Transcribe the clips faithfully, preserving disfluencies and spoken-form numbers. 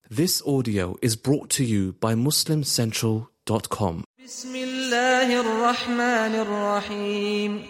This audio is brought to you by muslim central dot com. بسم الله الرحمن الرحيم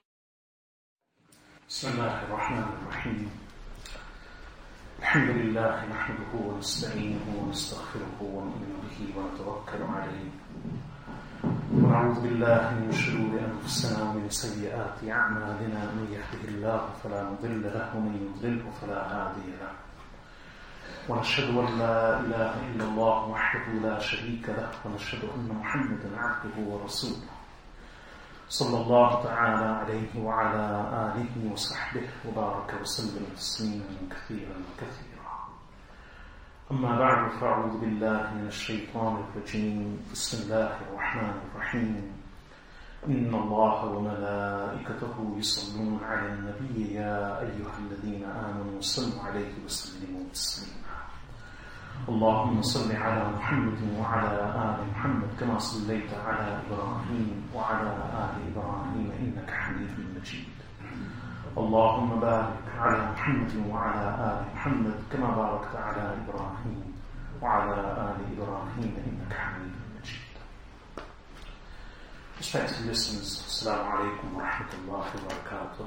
بسم الله الرحمن الرحيم الحمد لله نحمده ونستعينه ونستغفره ونؤمن به ونتوكل عليه ونعوذ بالله من شرور أنفسنا ومن سيئات أعمالنا من يهده الله فلا مضل له ومن يضلله فلا هادي له ونشهد أن لا إله إلا الله وحده لا شريك له ونشهد أن محمدا عبده ورسوله صلى الله تعالى عليه وعلى آله وصحبه وبارك وسلم تسليما كثيرا كثيرا. أما بعد فأعوذ بالله من الشيطان الرجيم. بسم الله الرحمن الرحيم. إن الله وملائكته يصلون على النبي يا أيها الذين آمنوا صلوا عليه وسلموا تسليما. اللهم صل على محمد وعلى آل محمد كما صليت على إبراهيم وعلى آل إبراهيم إنك حميد مجيد. اللهم بارك على محمد وعلى آل محمد كما باركت على إبراهيم وعلى آل إبراهيم إنك حميد مجيد. Respected listeners, Assalamu alaikum wa rahmatullahi wa barakatuh.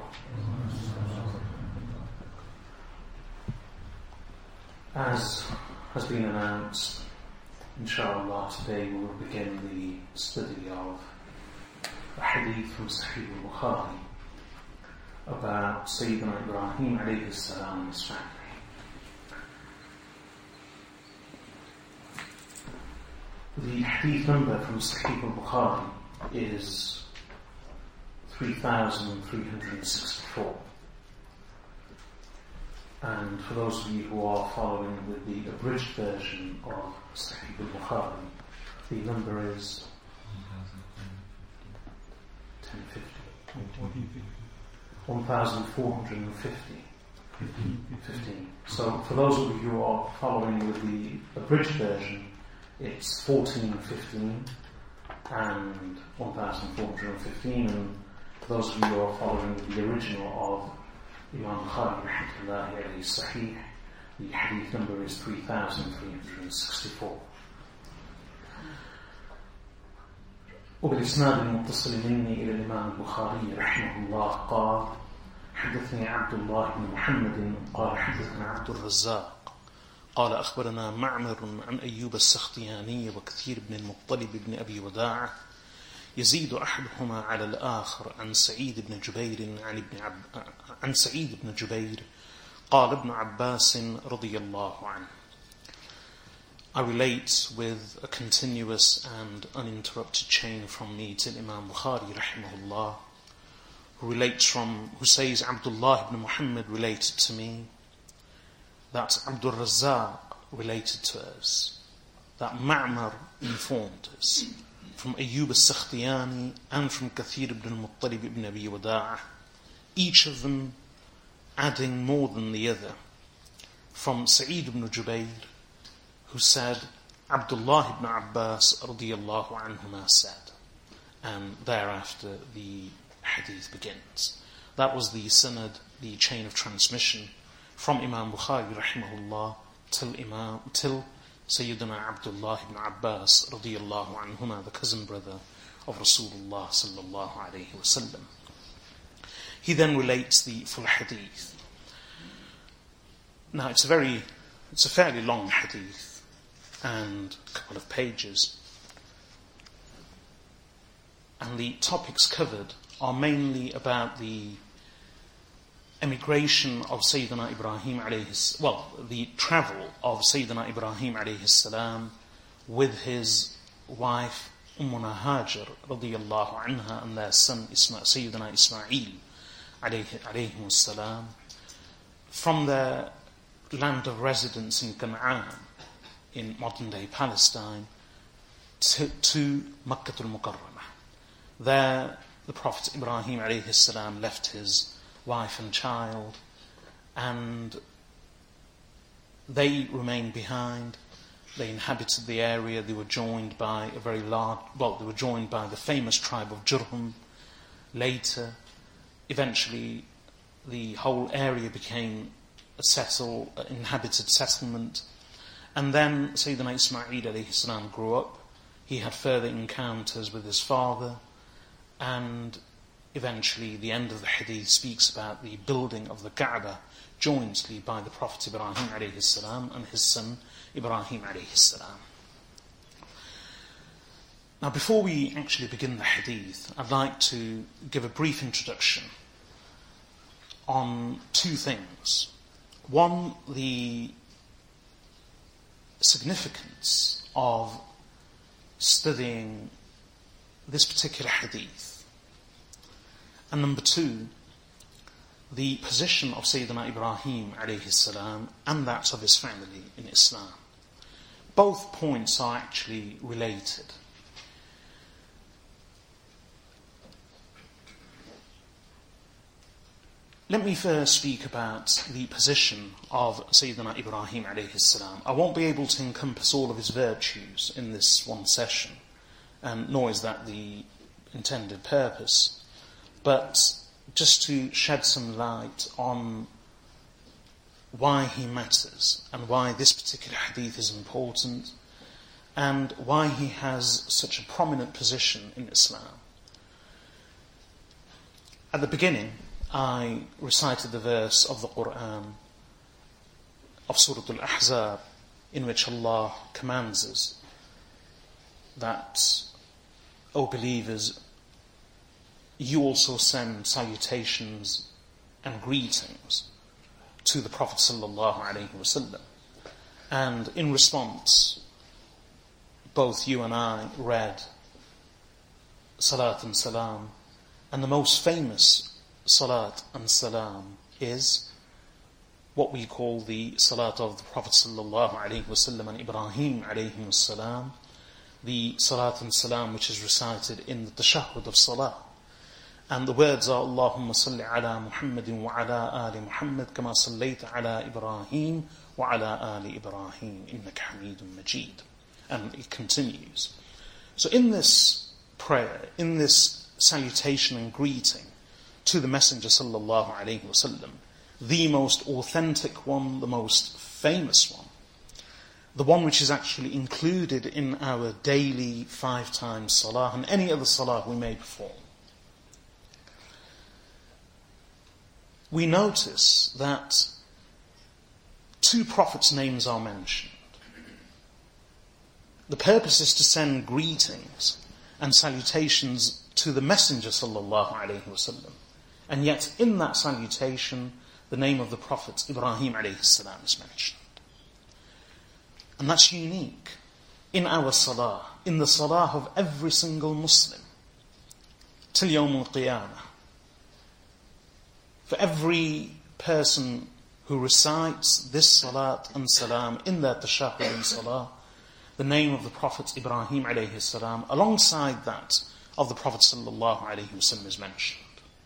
As has been announced, inshallah, today we will begin the study of a hadith from Sahih al-Bukhari about Sayyidina Ibrahim alayhi salam and his family. The hadith number from Sahih al-Bukhari is three thousand three hundred sixty-four. And for those of you who are following with the abridged version of Sahih al-Bukhari, the number is ten fifty. one thousand four hundred fifty. fifteen. So for those of you who are following with the abridged version, it's fourteen fifteen and one thousand four hundred fifteen. And for those of you who are following with the original of Imam Bukhari rahmatullahi alayhi sahih, the hadith number is three thousand three hundred sixty-four. وبالإسناد المتصل مني إلى الإمام البخاري رحمه الله قال حدثني عبد الله بن محمد قال حدثنا عبد الرزاق قال أخبرنا معمر عن أيوب السختياني وكثير بن المطلب بن أبي وداعة يزيد أحدهما على الآخر عن سعيد بن جبير عن ابن عب... عن سعيد بن جبير قال ابن عباس رضي الله عنه. I relate with a continuous and uninterrupted chain from me to Imam Bukhari rahimahullah, who relates from, who says Abdullah ibn Muhammad related to me, that Abdul Razzaq related to us, that Ma'mar informed us, from Ayyub al-Sakhtiyani and from Kathir ibn al-Muttalib ibn Abi Wada'ah, each of them adding more than the other, from Sa'id ibn Jubayr, who said, Abdullah ibn Abbas radiyallahu anhuma said, and thereafter the hadith begins. That was the sanad, the chain of transmission, from Imam Bukhari rahimahullah till Imam, till Sayyidina Abdullah ibn Abbas radiyallahu anhuma, the cousin brother of Rasulullah sallallahu alayhi wasallam. He then relates the full hadith. Now it's a very, it's a fairly long hadith and a couple of pages. And the topics covered are mainly about the emigration of Sayyidina Ibrahim alayhi, well, the travel of Sayyidina Ibrahim alayhi salam with his wife Ummuna Hajar radiyallahu anha and their son Isma, Sayyidina Ismail alayhi, alayhi salam, from their land of residence in Canaan, in modern day Palestine, to, to Makkah al-Mukarramah. There the Prophet Ibrahim alayhi salam left his wife and child, and they remained behind. They inhabited the area. They were joined by a very large, well, they were joined by the famous tribe of Jurhum. Later, eventually, the whole area became a settle, inhabited settlement, And then Sayyidina Ismail alayhi salam grew up. He had further encounters with his father, and eventually the end of the hadith speaks about the building of the Kaaba jointly by the Prophet Ibrahim alayhi salam and his son Ibrahim alayhi salam. Now, before we actually begin the hadith, I'd like to give a brief introduction on two things. One, the significance of studying this particular hadith. And number two, the position of Sayyidina Ibrahim alayhi salam and that of his family in Islam. Both points are actually related. Let me first speak about the position of Sayyidina Ibrahim alayhi salam. I won't be able to encompass all of his virtues in this one session, and nor is that the intended purpose. But just to shed some light on why he matters, and why this particular hadith is important, and why he has such a prominent position in Islam. At the beginning, I recited the verse of the Quran of Surah Al-Ahzab, in which Allah commands us that, O believers, you also send salutations and greetings to the Prophet sallallahu alaihi wasallam. And in response, both you and I read Salat and Salam, and the most famous Salat and Salam is what we call the Salat of the Prophet sallallahu alaihi wasallam and Ibrahim alayhi salam, the Salat and Salam which is recited in the Tashahhud of Salah. And the words are Allahumma salli ala Muhammadin wa ala ali Muhammad kama sallayta ala Ibrahim wa ala ali Ibrahim innaka Hamidun Majid. And it continues. So in this prayer, in this salutation and greeting to the Messenger sallallahu alaihi wasallam, the most authentic one, the most famous one, the one which is actually included in our daily five times salah and any other salah we may perform, we notice that two prophets' names are mentioned. The purpose is to send greetings and salutations to the Messenger sallallahu alaihi wasallam. And yet, in that salutation, the name of the Prophet Ibrahim alayhi salam is mentioned. And that's unique in our salah, in the salah of every single Muslim, till Yawm al-Qiyamah. For every person who recites this salat and salam in their tashahhud and salah, the name of the Prophet Ibrahim alayhi salam, alongside that of the Prophet sallallahu alayhi wasallam, is mentioned.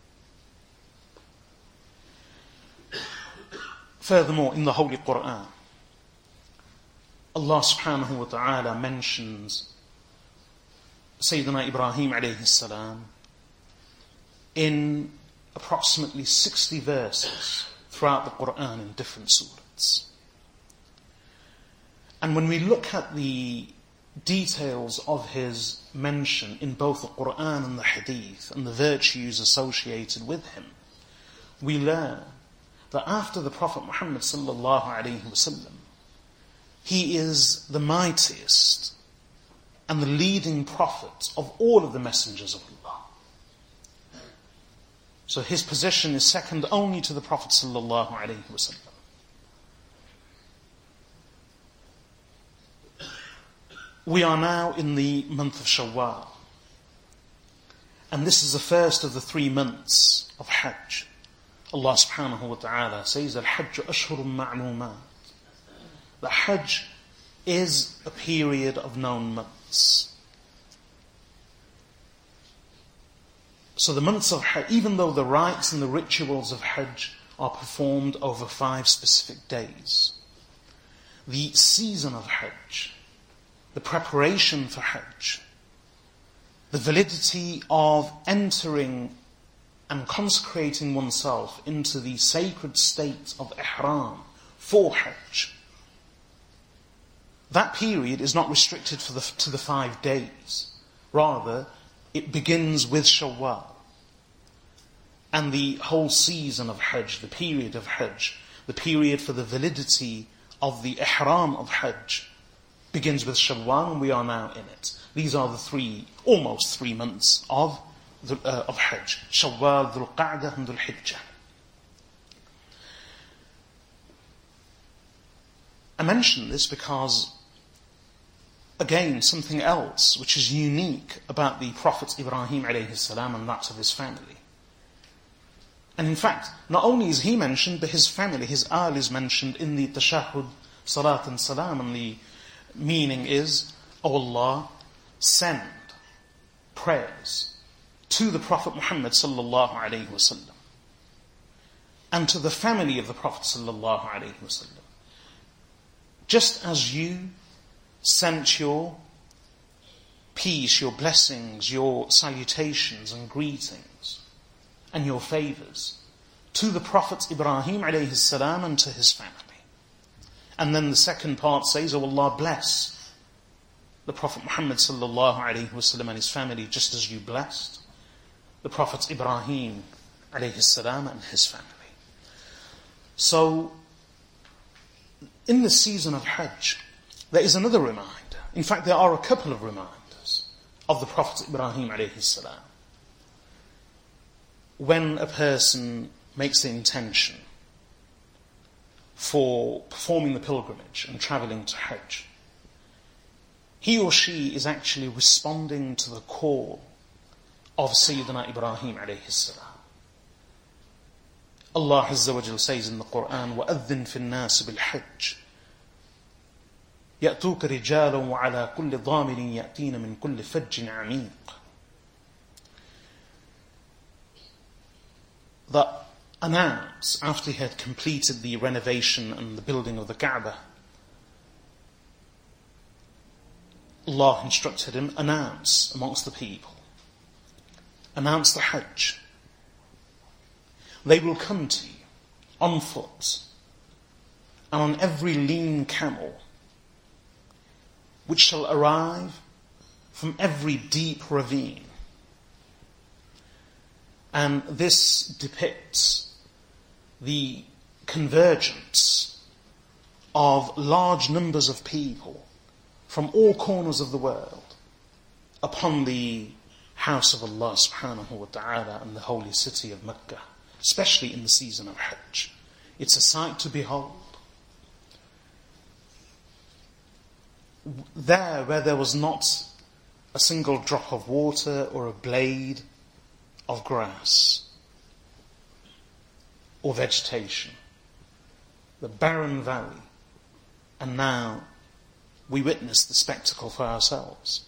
Furthermore, in the Holy Quran, Allah subhanahu wa ta'ala mentions Sayyidina Ibrahim alayhi salam in approximately sixty verses throughout the Quran in different surahs. And when we look at the details of his mention in both the Quran and the Hadith and the virtues associated with him, we learn that after the Prophet Muhammad sallallahu alaihi wasallam, he is the mightiest and the leading prophet of all of the messengers of Allah. So his position is second only to the Prophet sallallahu alaihi wasallam. We are now in the month of Shawwal, and this is the first of the three months of Hajj. Allah subhanahu wa ta'ala says, Al-Hajj ashhurun ma'lumat. The Hajj is a period of known months. So the months of Hajj, even though the rites and the rituals of Hajj are performed over five specific days, the season of Hajj, the preparation for Hajj, the validity of entering and consecrating oneself into the sacred state of Ihram for Hajj, that period is not restricted for the, to the five days. Rather, it begins with Shawwal. And the whole season of Hajj, the period of Hajj, the period for the validity of the ihram of Hajj, begins with Shawwal, and we are now in it. These are the three, almost three months of the, uh, of Hajj. Shawwal, Dhul Qa'dah, and Dhul Hijjah. I mention this because, again, something else which is unique about the Prophet Ibrahim alayhi salam and that of his family. And in fact, not only is he mentioned, but his family, his ahl is mentioned in the Tashahhud, Salat and Salam, and the meaning is, O Allah, send prayers to the Prophet Muhammad sallallahu alayhi wasallam and to the family of the Prophet sallallahu alayhi wasallam. Just as you sent your peace, your blessings, your salutations and greetings and your favours to the Prophet Ibrahim alayhi salam and to his family. And then the second part says, O Allah, bless the Prophet Muhammad sallallahu alayhi wasallam and his family just as you blessed the Prophet Ibrahim alayhi salam and his family. So, in the season of Hajj, there is another reminder. In fact, there are a couple of reminders of the Prophet Ibrahim alayhi salam. When a person makes the intention for performing the pilgrimage and travelling to Hajj, he or she is actually responding to the call of Sayyidina Ibrahim alayhi salam. Allah Azza wa Jal says in the Quran, وَأَذِّن فِي النَّاسِ بِالْحَجِّ يَأْتُوكَ رِجَالًا وَعَلَى كُلِّ ضَامِرٍ يَأْتِينَ مِنْ كُلِّ فَجٍّ عَمِيقٍ. That announce, after he had completed the renovation and the building of the Kaaba, Allah instructed him, announce amongst the people, announce the Hajj. They will come to you on foot and on every lean camel, which shall arrive from every deep ravine. And this depicts the convergence of large numbers of people from all corners of the world upon the house of Allah subhanahu wa ta'ala and the holy city of Mecca, especially in the season of Hajj. It's a sight to behold. There, where there was not a single drop of water or a blade of grass or vegetation, the barren valley, and now we witness the spectacle for ourselves.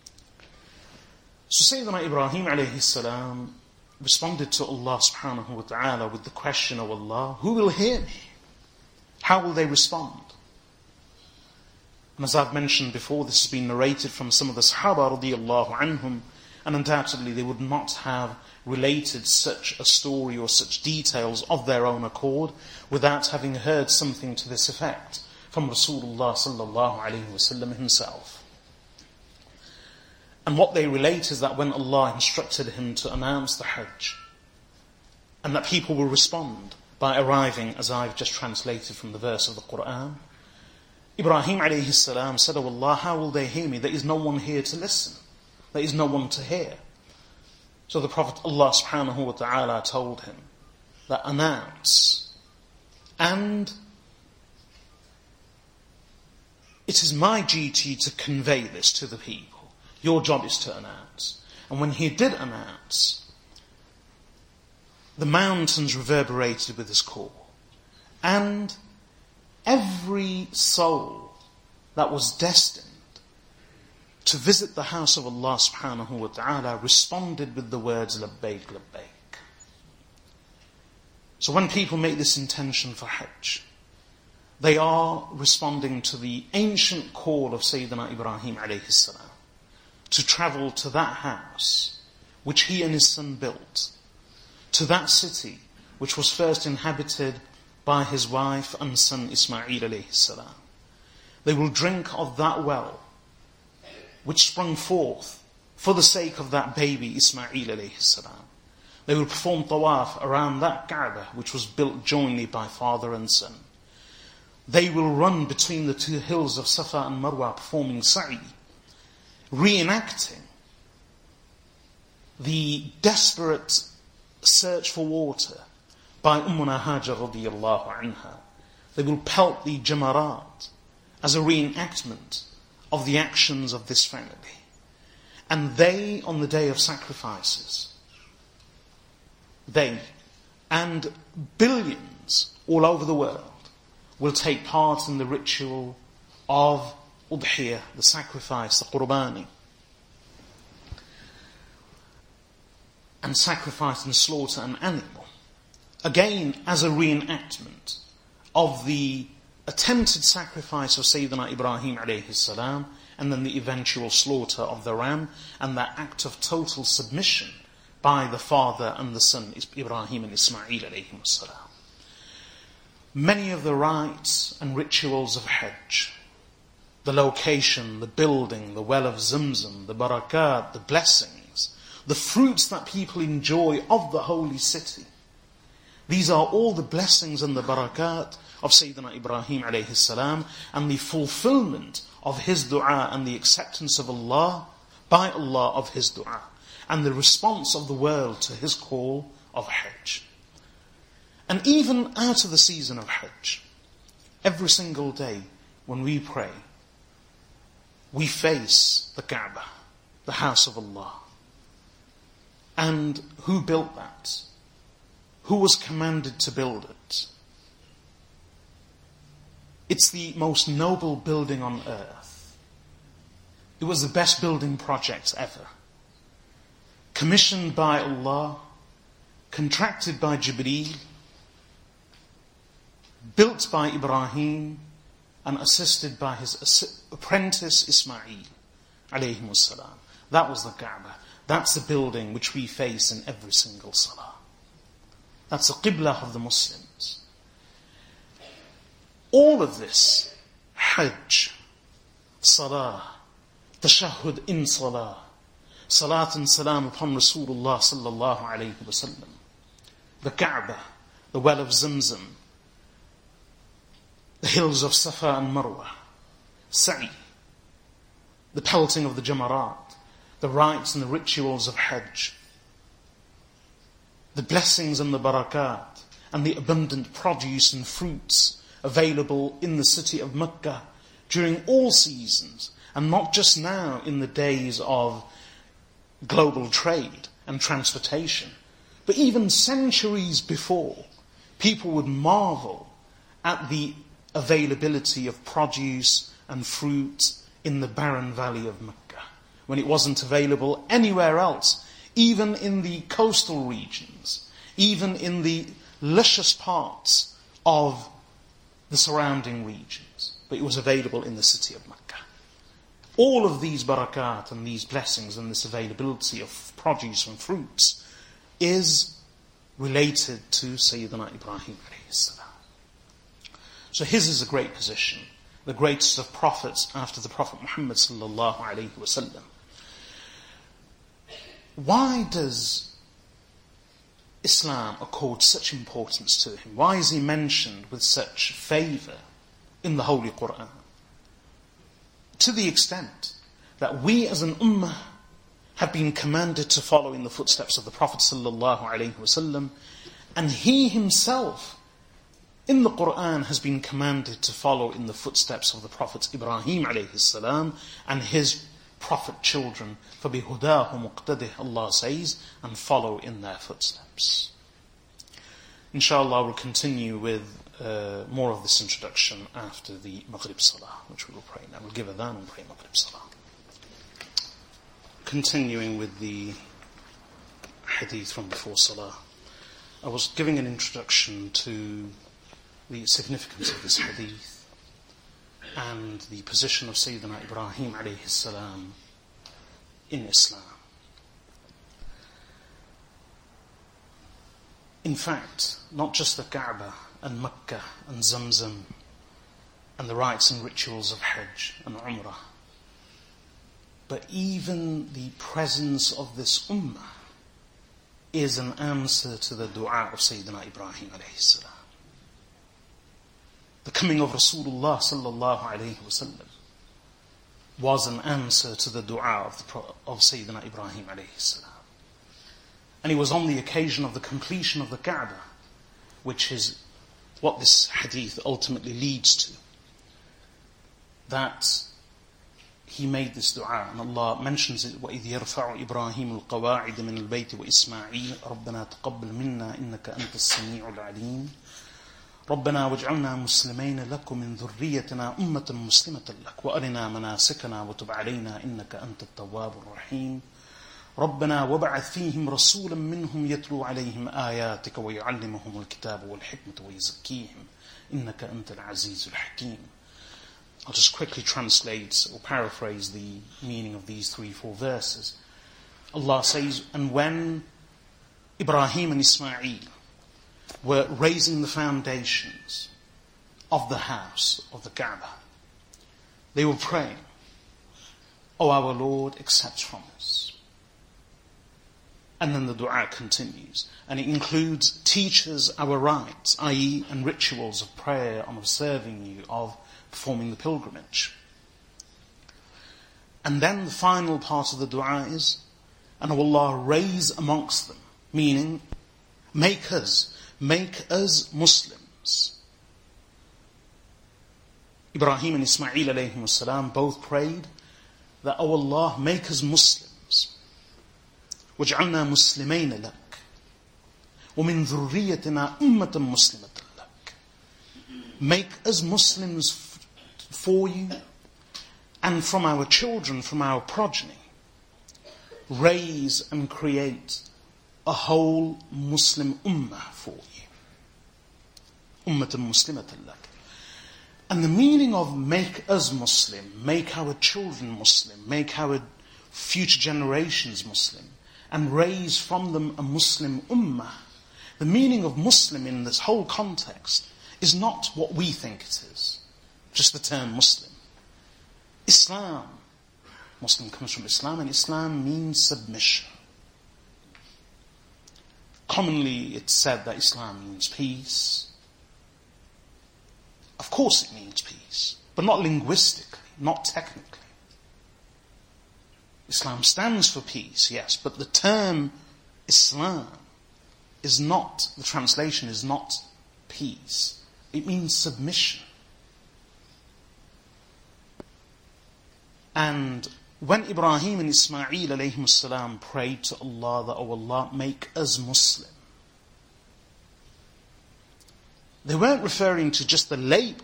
So Sayyidina Ibrahim alayhi salam responded to Allah subhanahu wa ta'ala with the question, O Allah, who will hear me? How will they respond? And as I've mentioned before, this has been narrated from some of the Sahaba radiyallahu anhum, and undoubtedly they would not have related such a story or such details of their own accord without having heard something to this effect from Rasulullah sallallahu alayhi wasallam himself. And what they relate is that when Allah instructed him to announce the Hajj, and that people will respond by arriving, as I've just translated from the verse of the Qur'an, Ibrahim alayhi salam said, O Allah, how will they hear me? There is no one here to listen. There is no one to hear. So the Prophet Allah subhanahu wa ta'ala told him that announce, and it is my duty to convey this to the people. Your job is to announce. And when he did announce, the mountains reverberated with his call. And every soul that was destined to visit the house of Allah subhanahu wa ta'ala responded with the words, Labbaik, Labbaik. So when people make this intention for Hajj, they are responding to the ancient call of Sayyidina Ibrahim alayhi salam to travel to that house which he and his son built, to that city which was first inhabited by his wife and son Ismail alayhi salam, They will drink of that well which sprung forth for the sake of that baby Ismail alayhi salam. They will perform tawaf around that Kaaba which was built jointly by father and son. They will run between the two hills of Safa and Marwa performing sa'i, reenacting the desperate search for water by Ummuna Hajar radiyallahu anha. They will pelt the jamarat as a reenactment of the actions of this family. And they, on the day of sacrifices, they and billions all over the world will take part in the ritual of udhiyah, the sacrifice, the qurbani, and sacrifice and slaughter an animal, again as a reenactment of the attempted sacrifice of Sayyidina Ibrahim alayhi salam, and then the eventual slaughter of the ram, and that act of total submission by the father and the son, Ibrahim and Ismail alayhi salam. Many of the rites and rituals of Hajj, the location, the building, the well of Zamzam, the barakat, the blessings, the fruits that people enjoy of the holy city, these are all the blessings and the barakat of Sayyidina Ibrahim alayhi salam, and the fulfillment of his dua and the acceptance of Allah, by Allah, of his dua, and the response of the world to his call of Hajj. And even out of the season of Hajj, every single day when we pray, we face the Kaaba, the house of Allah. And who built that? Who was commanded to build it? It's the most noble building on earth. It was the best building project ever. Commissioned by Allah, contracted by Jibreel, built by Ibrahim, and assisted by his apprentice Ismail alayhi salam. That was the Kaaba. That's the building which we face in every single salah. That's the qibla of the Muslims. All of this, Hajj, Salah, Tashahhud in Salah, Salat and Salam upon Rasulullah sallallahu alayhi wa sallam, the Kaaba, the well of Zamzam, the hills of Safa and Marwa, Sa'i, the pelting of the Jamarat, the rites and the rituals of Hajj, the blessings and the barakat, and the abundant produce and fruits available in the city of Mecca during all seasons, and not just now in the days of global trade and transportation, but even centuries before, people would marvel at the availability of produce and fruit in the barren valley of Mecca, when it wasn't available anywhere else, even in the coastal regions, even in the luscious parts of the surrounding regions, but it was available in the city of Mecca. All of these barakat and these blessings and this availability of produce and fruits is related to Sayyidina Ibrahim alayhi salam. So his is a great position, the greatest of prophets after the Prophet Muhammad sallallahu alayhi wa sallam. Why does Islam accord such importance to him? Why is he mentioned with such favour in the Holy Qur'an? To the extent that we as an ummah have been commanded to follow in the footsteps of the Prophet sallallahu alaihi wasallam, and he himself in the Qur'an has been commanded to follow in the footsteps of the Prophet Ibrahim alayhi salam and his prophet children. فَبِهُدَاهُ مُقْتَدِهِ, Allah says, and follow in their footsteps. Inshallah, we'll continue with uh, more of this introduction after the Maghrib Salah, which we will pray now. We'll give adhan and pray Maghrib Salah. Continuing with the hadith from before Salah, I was giving an introduction to the significance of this hadith and the position of Sayyidina Ibrahim alayhi salam in Islam. In fact, not just the Kaaba and Mecca and Zamzam and the rites and rituals of Hajj and Umrah. But even the presence of this ummah is an answer to the dua of Sayyidina Ibrahim alayhi salam. The coming of Rasulullah sallallahu alayhi wasallam was an answer to the dua of, the, of Sayyidina Ibrahim alayhi salam. And it was on the occasion of the completion of the Kaaba, which is what this hadith ultimately leads to, that he made this dua, and Allah mentions it, وَإِذْ يَرْفَعُ إِبْرَاهِيمُ الْقَوَاعِدَ مِنَ الْبَيْتِ وَإِسْمَاعِيلُ رَبَّنَا تَقَبَّلْ مِنَّا إِنَّكَ أَنْتَ السَّمِيعُ الْعَلِيمُ رَبَّنَا وَاجْعَلْنَا مُسْلِمَيْنَ لَكَ مِنْ ذُرِّيَّتِنَا أُمَّةً مُسْلِمَةً لَكَ وَأَرِنَا مَنَاسِكَنَا وَتُبْ عَلَيْنَا إِنَّكَ أَنْتَ التَّوَّابُ الرَّحِيمُ رَبَّنَا وَابْعَثْ فِيهِمْ رَسُولًا مِّنْهُمْ يَتْلُو عَلَيْهِمْ آيَاتِكَ وَيُعَلِّمُهُمُ الْكِتَابَ وَالْحِكْمَةَ وَيُزَكِّيهِمْ إِنَّكَ أَنْتَ الْعَزِيزُ الْحَكِيمُ. I'll just quickly translate or paraphrase the meaning of these three, four verses. Allah says, and when Ibrahim and Ismail were raising the foundations of the house, of the Kaaba, they were praying, O our Lord, accept from us. And then the dua continues, and it includes, teach us our rites, that is, and rituals of prayer, and of serving you, of performing the pilgrimage. And then the final part of the dua is, and O Allah, raise amongst them, meaning, make us, make us Muslims. Ibrahim and Ismail alayhim salam both prayed that, O Allah, make us Muslims. وَاجْعَلْنَا مُسْلِمَيْنَ لَكَ وَمِنْ ذُرِّيَّتِنَا أُمَّةً مُسْلِمَةً لَكَ. Make us Muslims for you, and from our children, from our progeny, raise and create a whole Muslim ummah for you. Ummatan muslimatan lak. And the meaning of make us Muslim, make our children Muslim, make our future generations Muslim, and raise from them a Muslim ummah, the meaning of Muslim in this whole context is not what we think it is. Just the term Muslim. Islam. Muslim comes from Islam, and Islam means submission. Commonly it's said that Islam means peace. Of course it means peace, but not linguistically, not technically. Islam stands for peace, yes, but the term Islam is not, the translation is not peace. It means submission. And when Ibrahim and Ismail alayhim salam prayed to Allah that, O Allah, make us Muslim, they weren't referring to just the label,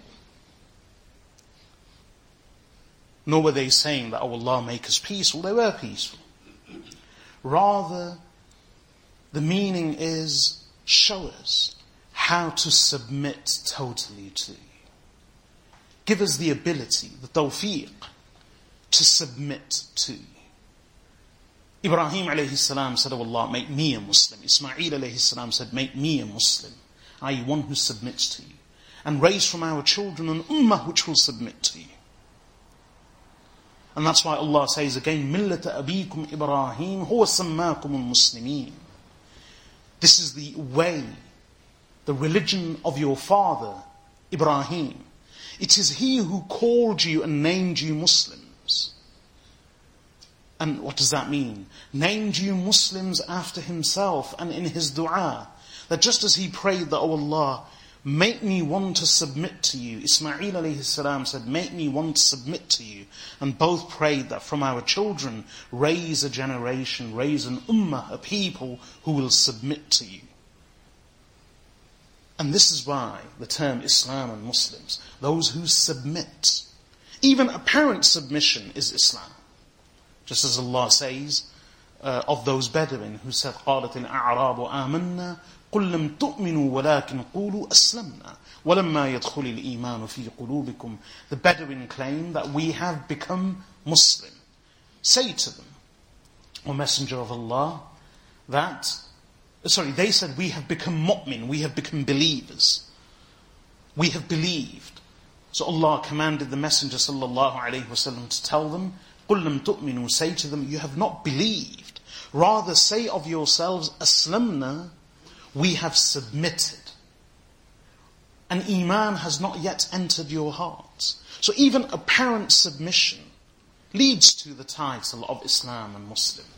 nor were they saying that, O Allah, make us peaceful. They were peaceful. Rather, the meaning is, show us how to submit totally to you. Give us the ability, the tawfiq, to submit to you. Ibrahim alayhi salam said, O Allah, make me a Muslim. Ismail alayhi salam said, make me a Muslim, that is, one who submits to you. And raise from our children an ummah which will submit to you. And that's why Allah says again, Millata abikum Ibrahim huwa sammakum al-muslimin. This is the way, the religion of your father, Ibrahim. It is he who called you and named you Muslims. And what does that mean? Named you Muslims after himself, and in his dua, that just as he prayed that, O Allah, make me want to submit to you, Ismail alayhi salam said, make me want to submit to you. And both prayed that from our children, raise a generation, raise an ummah, a people who will submit to you. And this is why the term Islam and Muslims, those who submit, even apparent submission is Islam. Just as Allah says uh, of those Bedouin who said, قَالَتِ الْأَعْرَابُ آمَنَّا قُلْ لَمْ تُؤْمِنُوا وَلَكِنْ قُولُوا أَسْلَمْنَا وَلَمَّا يَدْخُلِ الْإِيمَانُ فِي قُلُوبِكُمْ. The Bedouin claim that we have become Muslim. Say to them, O Messenger of Allah, that, sorry, they said we have become mu'min, we have become believers. We have believed. So Allah commanded the Messenger sallallahu alayhi wasallam to tell them, قُلْ لَمْ تُؤْمِنُوا, say to them, you have not believed. Rather say of yourselves, أَسْلَمْنَا, we have submitted. And Iman has not yet entered your hearts. So even apparent submission leads to the title of Islam and Muslim.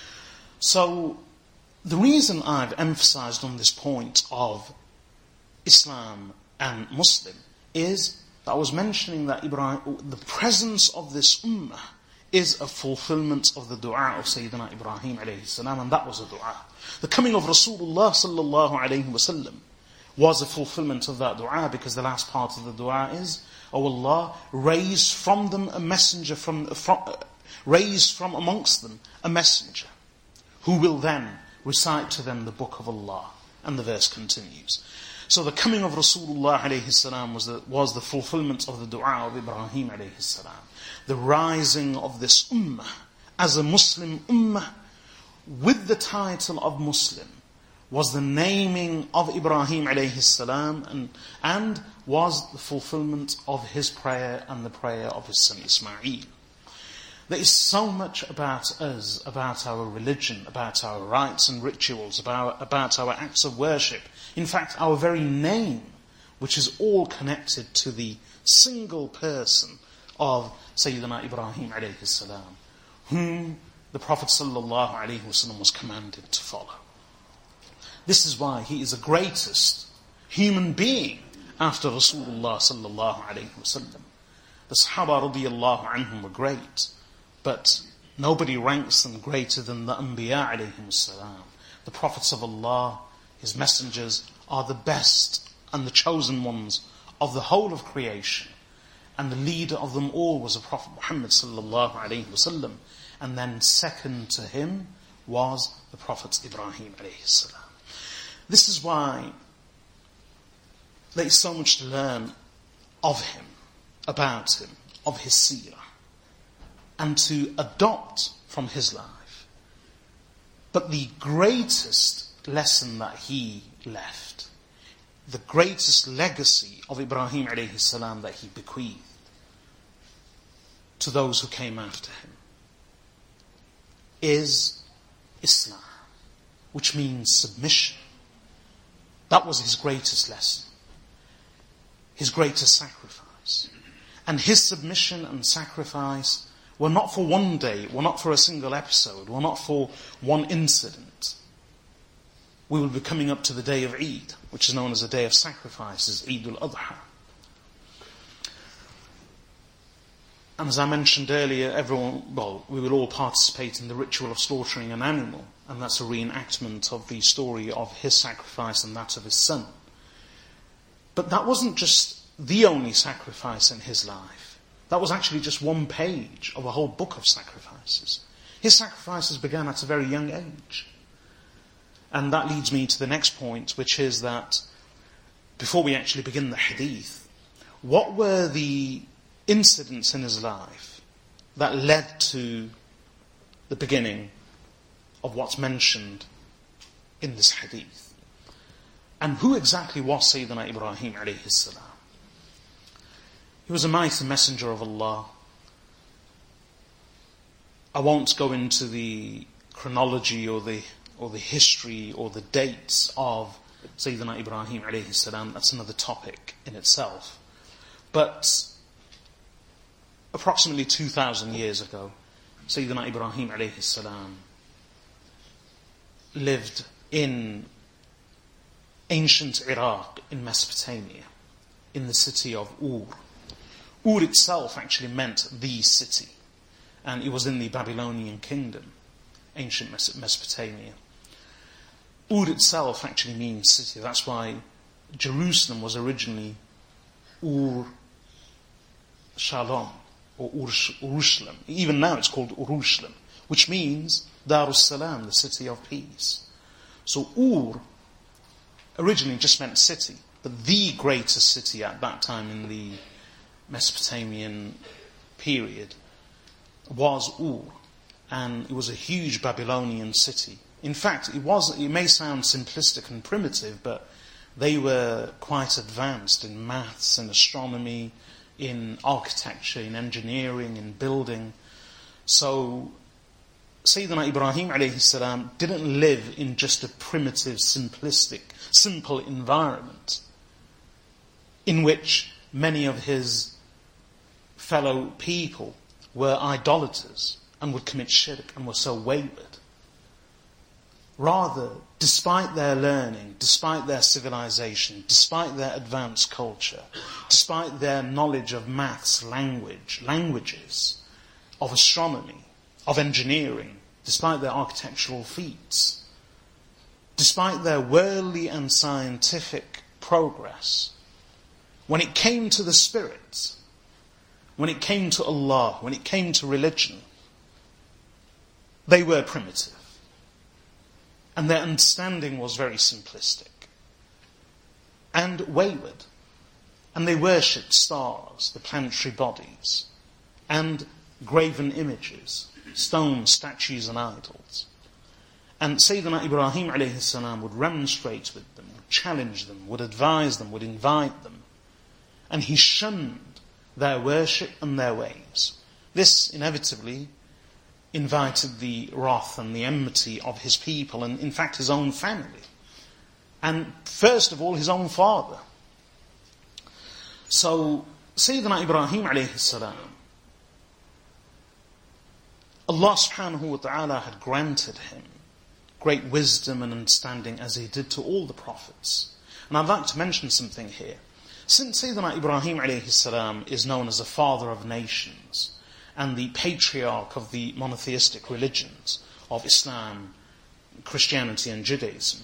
So the reason I've emphasized on this point of Islam and Muslim is that I was mentioning that Ibrahim, the presence of this ummah is a fulfillment of the dua of Sayyidina Ibrahim alayhi salam, and that was a dua. The coming of Rasulullah sallallahu alayhi wasallam was a fulfillment of that dua, because the last part of the dua is, O Allah, raise from them a messenger, from, from uh, raise from amongst them a messenger, who will then recite to them the book of Allah. And the verse continues. So the coming of Rasulullah alayhi salam was the, was the fulfillment of the dua of Ibrahim alayhi salam. The rising of this ummah as a Muslim ummah with the title of Muslim was the naming of Ibrahim alayhi salam, and, and was the fulfillment of his prayer and the prayer of his son Ismail. There is so much about us, about our religion, about our rites and rituals, about, about our acts of worship. In fact, our very name, which is all connected to the single person of Sayyidina Ibrahim alayhi salam, whom the Prophet sallallahu alayhi wasallam was commanded to follow. This is why he is the greatest human being after Rasulullah sallallahu alayhi wasallam. The Sahaba radiyallahu anhum were great, but nobody ranks them greater than the Anbiya alayhim salam. The prophets of Allah, his messengers, are the best and the chosen ones of the whole of creation. And the leader of them all was the Prophet Muhammad sallallahu alayhi wasallam. And then second to him was the Prophet Ibrahim alayhi salam. This is why there is so much to learn of him, about him, of his seerah, and to adopt from his life. But the greatest lesson that he left, the greatest legacy of Ibrahim alayhi salam that he bequeathed to those who came after him, is Islam, which means submission. That was his greatest lesson, his greatest sacrifice. And his submission and sacrifice were not for one day, were not for a single episode, were not for one incident. We will be coming up to the day of Eid, which is known as the day of sacrifices, Eid al-Adha. And as I mentioned earlier, everyone, well, we will all participate in the ritual of slaughtering an animal, and that's a reenactment of the story of his sacrifice and that of his son. But that wasn't just the only sacrifice in his life. That was actually just one page of a whole book of sacrifices. His sacrifices began at a very young age. And that leads me to the next point, which is that before we actually begin the hadith, what were the incidents in his life that led to the beginning of what's mentioned in this hadith? And who exactly was Sayyidina Ibrahim alayhi salam? He was a mighty messenger of Allah. I won't go into the chronology or the or the history or the dates of Sayyidina Ibrahim alayhi salam. That's another topic in itself. But approximately two thousand years ago, Sayyidina Ibrahim alayhi salam lived in ancient Iraq, in Mesopotamia, in the city of Ur. Ur itself actually meant the city, and it was in the Babylonian kingdom, ancient Mesopotamia. Ur itself actually means city. That's why Jerusalem was originally Ur Shalom, or Urushalim. Even now it's called Urushalim, which means Darus Salam, the city of peace. So Ur originally just meant city, but the greatest city at that time in the Mesopotamian period was Ur, and it was a huge Babylonian city. In fact, it was. It may sound simplistic and primitive, but they were quite advanced in maths and astronomy, in architecture, in engineering, in building. So Sayyidina Ibrahim alayhi salam didn't live in just a primitive, simplistic, simple environment in which many of his fellow people were idolaters and would commit shirk and were so wayward. Rather, despite their learning, despite their civilization, despite their advanced culture, despite their knowledge of maths, language, languages, of astronomy, of engineering, despite their architectural feats, despite their worldly and scientific progress, when it came to the spirit, when it came to Allah, when it came to religion, they were primitive. And their understanding was very simplistic and wayward. And they worshipped stars, the planetary bodies, and graven images, stone statues and idols. And Sayyidina Ibrahim alayhi salam would remonstrate with them, would challenge them, would advise them, would invite them. And he shunned their worship and their ways. This inevitably invited the wrath and the enmity of his people and in fact his own family. And first of all his own father. So Sayyidina Ibrahim alayhi salam, Allah subhanahu wa ta'ala had granted him great wisdom and understanding as he did to all the prophets. And I'd like to mention something here. Since Sayyidina Ibrahim alayhi salam is known as the father of nations and the patriarch of the monotheistic religions of Islam, Christianity and Judaism,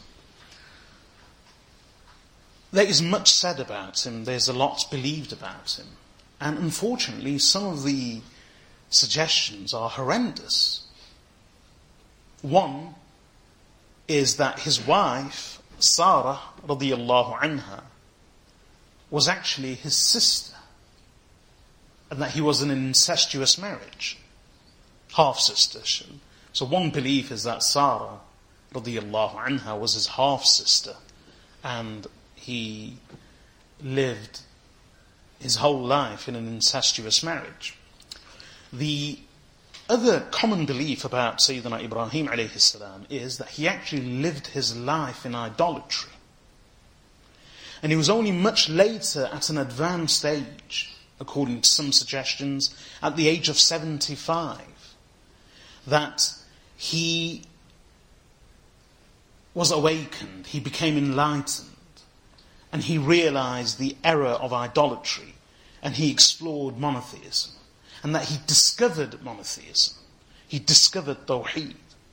there is much said about him, there's a lot believed about him. And unfortunately, some of the suggestions are horrendous. One is that his wife, Sarah radiyallahu anha, was actually his sister, and that he was in an incestuous marriage, half-sister. So one belief is that Sarah radiyallahu anha was his half-sister, and he lived his whole life in an incestuous marriage. The other common belief about Sayyidina Ibrahim alayhi salam is that he actually lived his life in idolatry. And it was only much later, at an advanced age, according to some suggestions, at the age of seventy-five, that he was awakened, he became enlightened, and he realized the error of idolatry, and he explored monotheism, and that he discovered monotheism. He discovered Tawheed.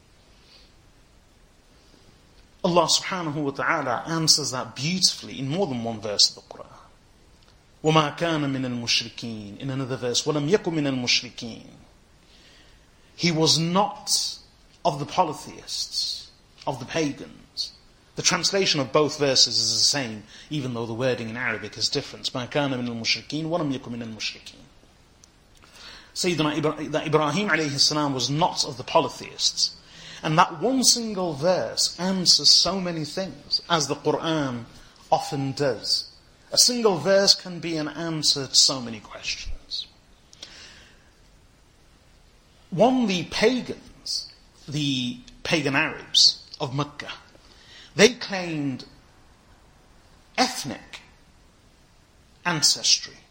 Allah subhanahu wa ta'ala answers that beautifully in more than one verse of the Quran. وَمَا كَانَ مِنَ الْمُشْرِكِينَ. In another verse, وَلَمْ يَكُ مِنَ الْمُشْرِكِينَ. He was not of the polytheists, of the pagans. The translation of both verses is the same, even though the wording in Arabic is different. مَا كَانَ مِنَ الْمُشْرِكِينَ وَلَمْ يَكُ مِنَ الْمُشْرِكِينَ. Sayyidina Ibra- Ibrahim alayhi salam was not of the polytheists. And that one single verse answers so many things, as the Quran often does. A single verse can be an answer to so many questions. One, the pagans, the pagan Arabs of Mecca, they claimed ethnic ancestry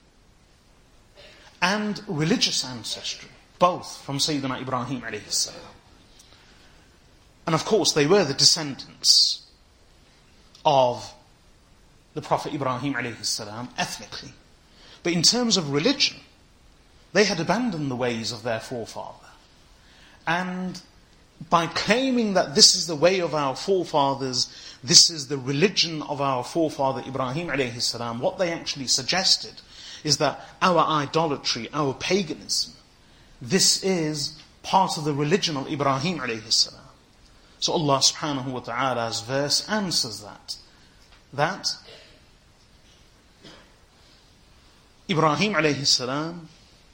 and religious ancestry, both from Sayyidina Ibrahim alayhi salam. And of course, they were the descendants of the Prophet Ibrahim alayhi salam ethnically. But in terms of religion, they had abandoned the ways of their forefather. And by claiming that this is the way of our forefathers, this is the religion of our forefather Ibrahim alayhi salam, what they actually suggested is that our idolatry, our paganism, this is part of the religion of Ibrahim alayhi salam. So Allah subhanahu wa ta'ala's verse answers that. That Ibrahim alayhi salam,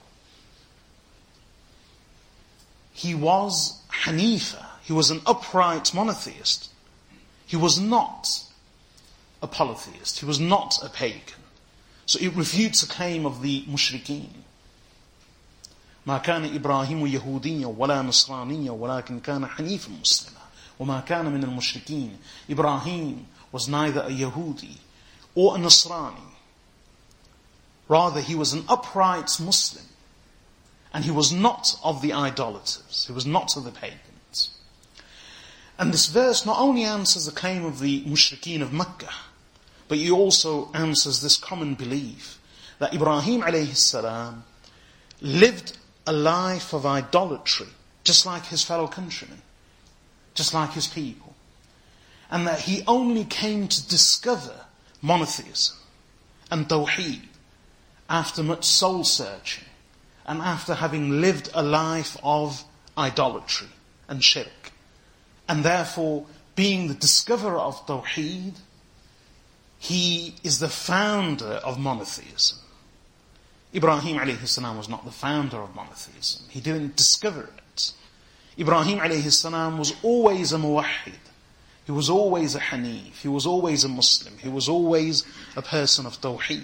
he was Hanifa. He was an upright monotheist. He was not a polytheist. He was not a pagan. So it refutes a claim of the mushrikeen. ما كان إبراهيم يهوديا ولا نصرانيا ولكن كان حنيفا مسلما وما كان من المشركين. Ibrahim was neither a Yahudi or a Nasrani. Rather, he was an upright Muslim. And he was not of the idolaters. He was not of the pagans. And this verse not only answers the claim of the mushrikeen of Makkah, but he also answers this common belief that Ibrahim alayhi salam lived a life of idolatry, just like his fellow countrymen, just like his people. And that he only came to discover monotheism and tawheed after much soul searching and after having lived a life of idolatry and shirk. And therefore, being the discoverer of tawheed, he is the founder of monotheism. Ibrahim alayhi salam was not the founder of monotheism. He didn't discover it. Ibrahim alayhi salam was always a muwahhid. He was always a hanif. He was always a Muslim. He was always a person of tawheed.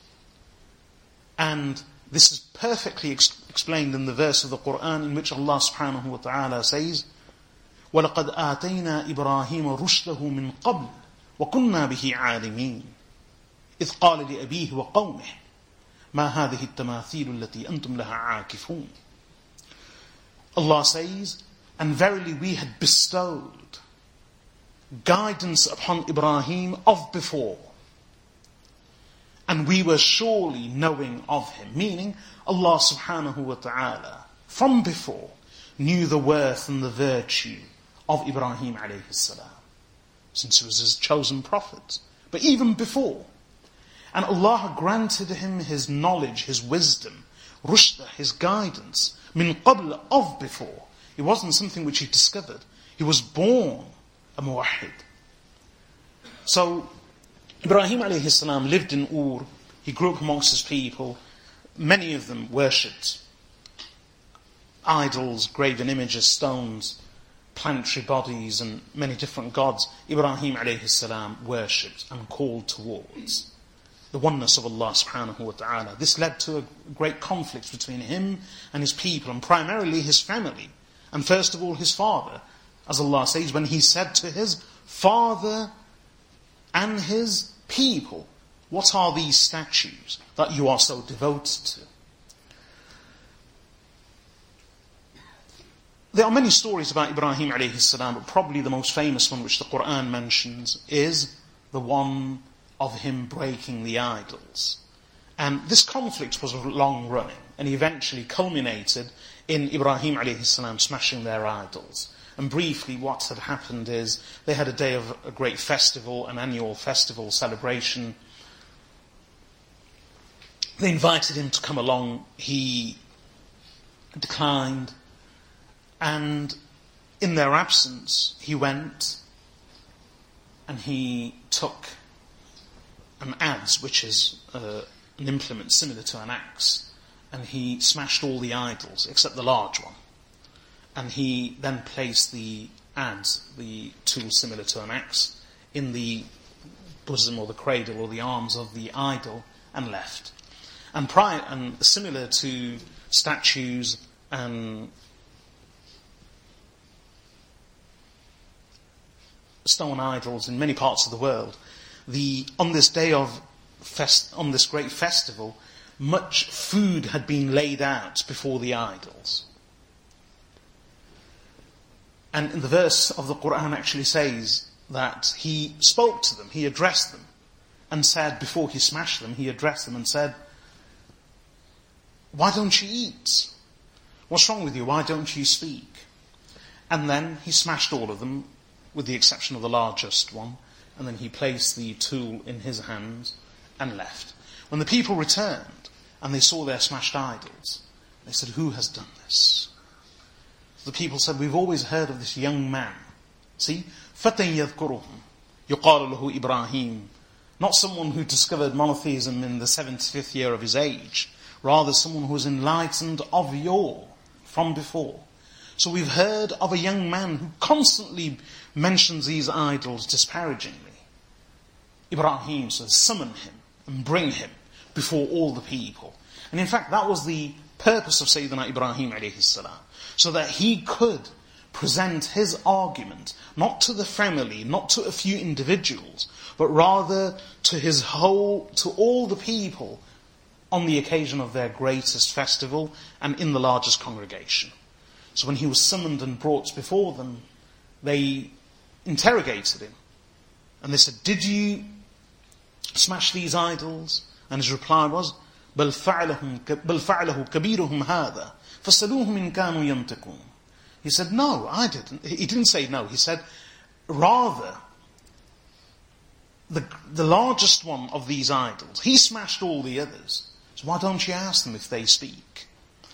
And this is perfectly ex- explained in the verse of the Quran in which Allah subhanahu wa ta'ala says, وَلَقَدْ آتَيْنَا إِبْرَاهِيمَ رُشْدَهُ مِنْ قَبْلِ وَكُنَّا بِهِ عَالِمِينَ إِذْ قَالَ لِأَبِيهِ وَقَوْمِهِ مَا هَذِهِ التَّمَاثِيلُ الَّتِي أَنْتُمْ لَهَا عَاكِفُونَ. Allah says, and verily we had bestowed guidance upon Ibrahim of before, and we were surely knowing of him. Meaning, Allah subhanahu wa ta'ala, from before, knew the worth and the virtue of Ibrahim alayhi salam, since he was his chosen prophet. But even before, and Allah granted him his knowledge, his wisdom, rushda, his guidance, min qabl, of before. It wasn't something which he discovered. He was born a muwahhid. So, Ibrahim alayhi salam lived in Ur. He grew up amongst his people. Many of them worshipped idols, graven images, stones, planetary bodies, and many different gods. Ibrahim alayhi salam worshipped and called towards the oneness of Allah subhanahu wa ta'ala. This led to a great conflict between him and his people, and primarily his family. And first of all, his father. As Allah says, when he said to his father and his people, what are these statues that you are so devoted to? There are many stories about Ibrahim alayhi salam, but probably the most famous one which the Quran mentions is the one of him breaking the idols. And this conflict was long running, and eventually culminated in Ibrahim alayhi salam smashing their idols. And briefly, what had happened is they had a day of a great festival, an annual festival celebration. They invited him to come along. He declined. And in their absence, he went and he took an adze, which is uh, an implement similar to an axe, and he smashed all the idols except the large one. And he then placed the adze, the tool similar to an axe, in the bosom or the cradle or the arms of the idol and left. And prior, and similar to statues and stone idols in many parts of the world, the on this day of fest, on this great festival, much food had been laid out before the idols. And in the verse of the Quran actually says that he spoke to them, he addressed them, and said, before he smashed them, he addressed them and said, "Why don't you eat? What's wrong with you? Why don't you speak?" And then he smashed all of them, with the exception of the largest one, and then he placed the tool in his hands and left. When the people returned and they saw their smashed idols, they said, "Who has done this?" The people said, "We've always heard of this young man." See? فَتَنْ يَذْكُرُهُمْ يُقَالُ لَهُ Ibrahim. Not someone who discovered monotheism in the seventy-fifth year of his age. Rather someone who was enlightened of yore, from before. So we've heard of a young man who constantly mentions these idols disparagingly. Ibrahim says, "Summon him and bring him." before all the people. And in fact, that was the purpose of Sayyidina Ibrahim alayhi salam, so that he could present his argument, not to the family, not to a few individuals, but rather to his whole, to all the people on the occasion of their greatest festival and in the largest congregation. So when he was summoned and brought before them, they interrogated him. And they said, did you smash these idols? And his reply was, بَلْ فَعْلَهُ كَبِيرُهُمْ هَذَا فَسَلُوهُمْ إِنْ كَانُوا يَنْتِقُونَ. He said, no, I didn't. He didn't say no. He said, rather, the, the largest one of these idols, he smashed all the others. So why don't you ask them if they speak?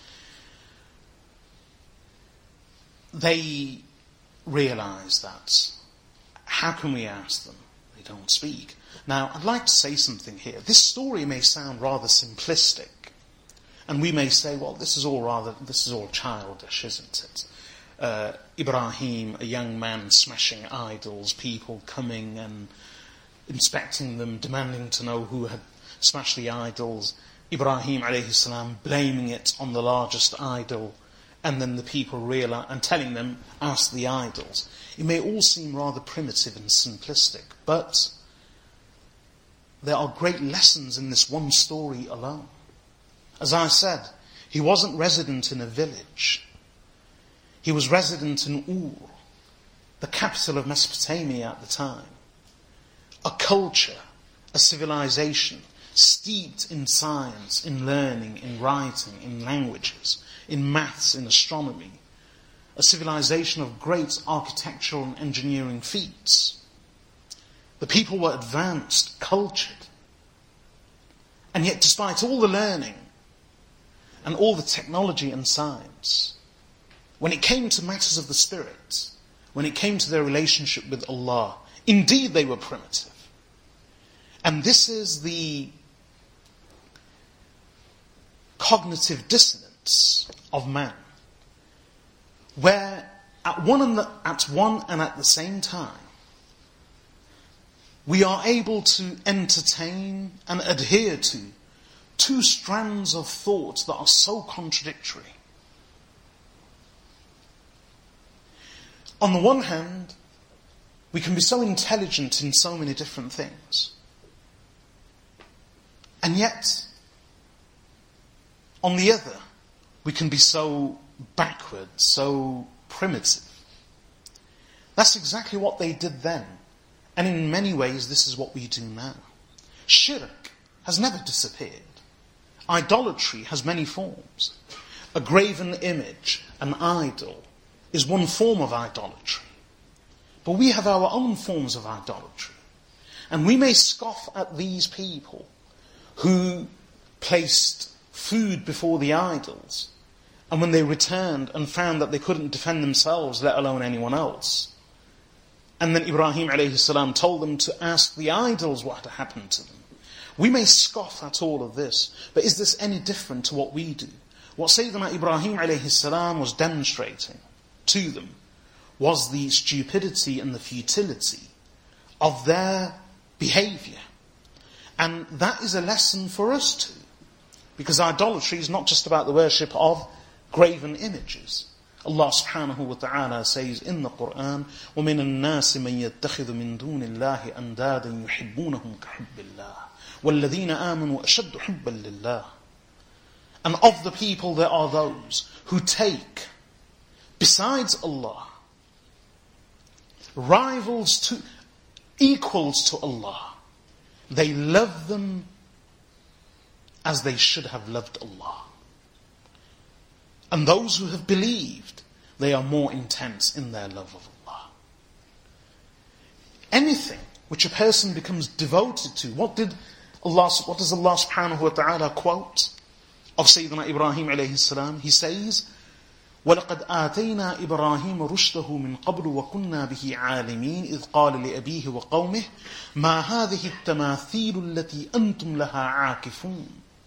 They realize that, how can we ask them? They don't speak. Now, I'd like to say something here. This story may sound rather simplistic. And we may say, well, this is all rather, this is all childish, isn't it? Uh, Ibrahim, a young man smashing idols, people coming and inspecting them, demanding to know who had smashed the idols. Ibrahim alayhi salam blaming it on the largest idol, and then the people realize, and telling them, ask the idols. It may all seem rather primitive and simplistic, but there are great lessons in this one story alone. As I said, he wasn't resident in a village. He was resident in Ur, the capital of Mesopotamia at the time. A culture, a civilization, steeped in science, in learning, in writing, in languages, in maths, in astronomy. A civilization of great architectural and engineering feats. The people were advanced, cultured. And yet, despite all the learning and all the technology and science, when it came to matters of the spirit, when it came to their relationship with Allah, indeed they were primitive. And this is the cognitive dissonance of man, where at one and the, at one and at the same time, we are able to entertain and adhere to two strands of thought that are so contradictory. On the one hand, we can be so intelligent in so many different things. And yet, on the other, we can be so backward, so primitive. That's exactly what they did then. And in many ways, this is what we do now. Shirk has never disappeared. Idolatry has many forms. A graven image, an idol, is one form of idolatry. But we have our own forms of idolatry. And we may scoff at these people who placed food before the idols, and when they returned and found that they couldn't defend themselves, let alone anyone else, and then Ibrahim alayhi salam told them to ask the idols what had happened to them. We may scoff at all of this, but is this any different to what we do? What Sayyidina Ibrahim alayhi salam was demonstrating to them was the stupidity and the futility of their behavior. And that is a lesson for us too. Because idolatry is not just about the worship of graven images. Allah subhanahu wa ta'ala says in the Quran, وَمِنَ النَّاسِ مَنْ يَتَّخِذُ مِن دُونِ اللَّهِ أَنْدَادًا يُحِبُّونَهُمْ كَحُبِّ اللَّهِ وَالَّذِينَ آمَنُوا أَشَدُّ حُبًّا لِلَّهِ. And of the people there are those who take, besides Allah, rivals to, equals to Allah. They love them as they should have loved Allah. And those who have believed, they are more intense in their love of Allah. Anything which a person becomes devoted to, what did Allah, what does Allah subhanahu wa ta'ala quote of Sayyidina Ibrahim alayhi salam? He says, وَلَقَدْ آتَيْنَا إِبْرَاهِيمَ رُشْدَهُ مِنْ قَبْلُ وَكُنَّا بِهِ عَالِمِينَ إِذْ قَالَ لِأَبِيهِ وَقَوْمِهِ مَا هَذِهِ التَّمَاثِيلُ الَّتِي أَنْتُمْ لَهَا عَاكِفُونَ.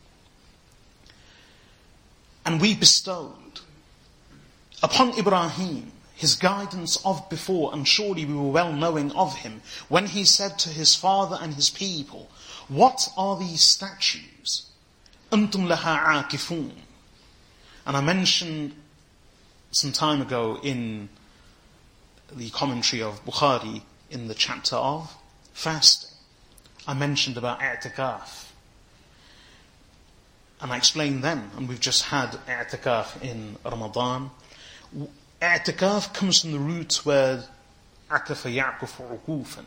And we bestowed upon Ibrahim his guidance of before, and surely we were well knowing of him, when he said to his father and his people, what are these statues? أنتم لها عاكفون. And I mentioned some time ago in the commentary of Bukhari in the chapter of fasting, I mentioned about i'tikaf. And I explained then, and we've just had i'tikaf in Ramadan. I'tikaf comes from the root word akafa ya'kufu ukufan.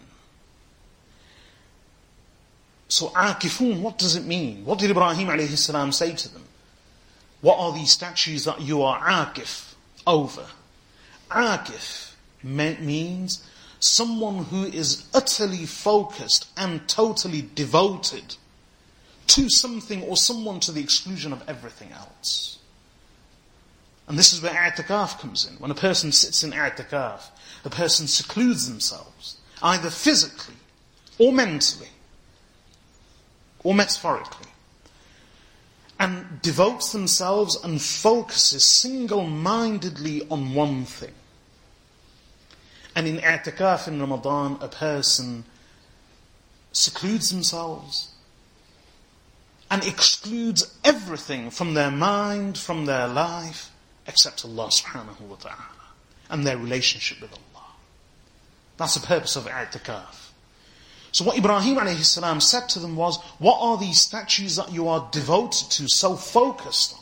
So akifun, what does it mean? What did Ibrahim alayhi salam say to them? What are these statues that you are akif over? Akif means someone who is utterly focused and totally devoted to something or someone to the exclusion of everything else. And this is where i'tikaf comes in. When a person sits in i'tikaf, the person secludes themselves, either physically or mentally or metaphorically, and devotes themselves and focuses single-mindedly on one thing. And in i'tikaf in Ramadan, a person secludes themselves and excludes everything from their mind, from their life, except Allah subhanahu wa ta'ala and their relationship with Allah. That's the purpose of i'tikaf. So what Ibrahim alayhi salam said to them was, what are these statues that you are devoted to, so focused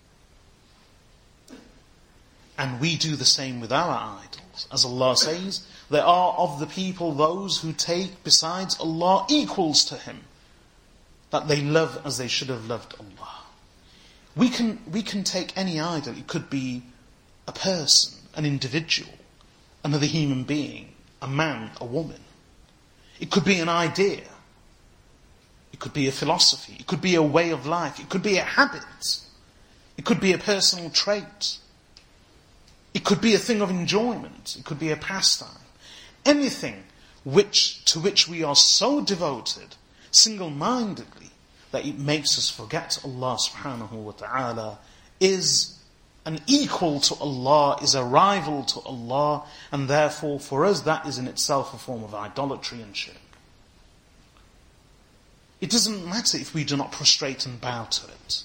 on? And we do the same with our idols. As Allah says, there are of the people those who take besides Allah equals to Him, that they love as they should have loved Allah. We can, we can take any idol. It could be a person, an individual, another human being, a man, a woman. It could be an idea. It could be a philosophy. It could be a way of life. It could be a habit. It could be a personal trait. It could be a thing of enjoyment. It could be a pastime. Anything which to which we are so devoted, single-mindedly, that it makes us forget Allah subhanahu wa ta'ala, is an equal to Allah, is a rival to Allah, and therefore for us that is in itself a form of idolatry and shirk. It doesn't matter if we do not prostrate and bow to it.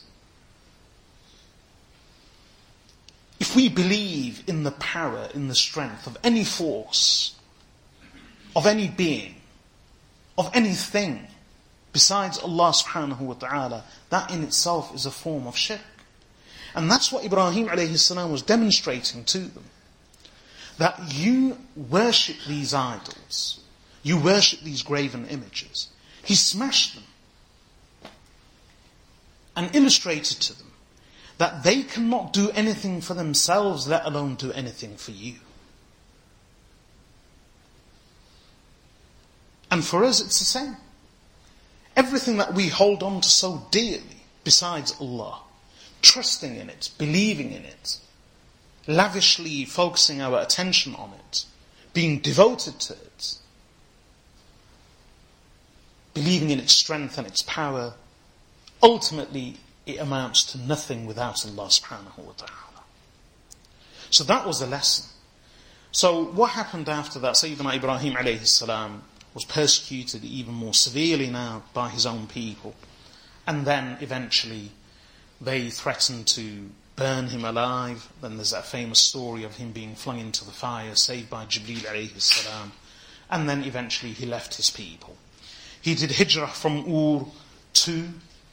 If we believe in the power, in the strength of any force, of any being, of anything besides Allah subhanahu wa ta'ala, that in itself is a form of shirk. And that's what Ibrahim alayhi salam was demonstrating to them. That you worship these idols. You worship these graven images. He smashed them. And illustrated to them that they cannot do anything for themselves, let alone do anything for you. And for us it's the same. Everything that we hold on to so dearly besides Allah, trusting in it, believing in it, lavishly focusing our attention on it, being devoted to it, believing in its strength and its power, ultimately it amounts to nothing without Allah subhanahu wa ta'ala. So that was the lesson. So what happened after that? Sayyidina Ibrahim alayhi salam was persecuted even more severely now by his own people. And then eventually they threatened to burn him alive. Then there's that famous story of him being flung into the fire, saved by Jibreel alayhi salam. And then eventually he left his people. He did hijrah from Ur to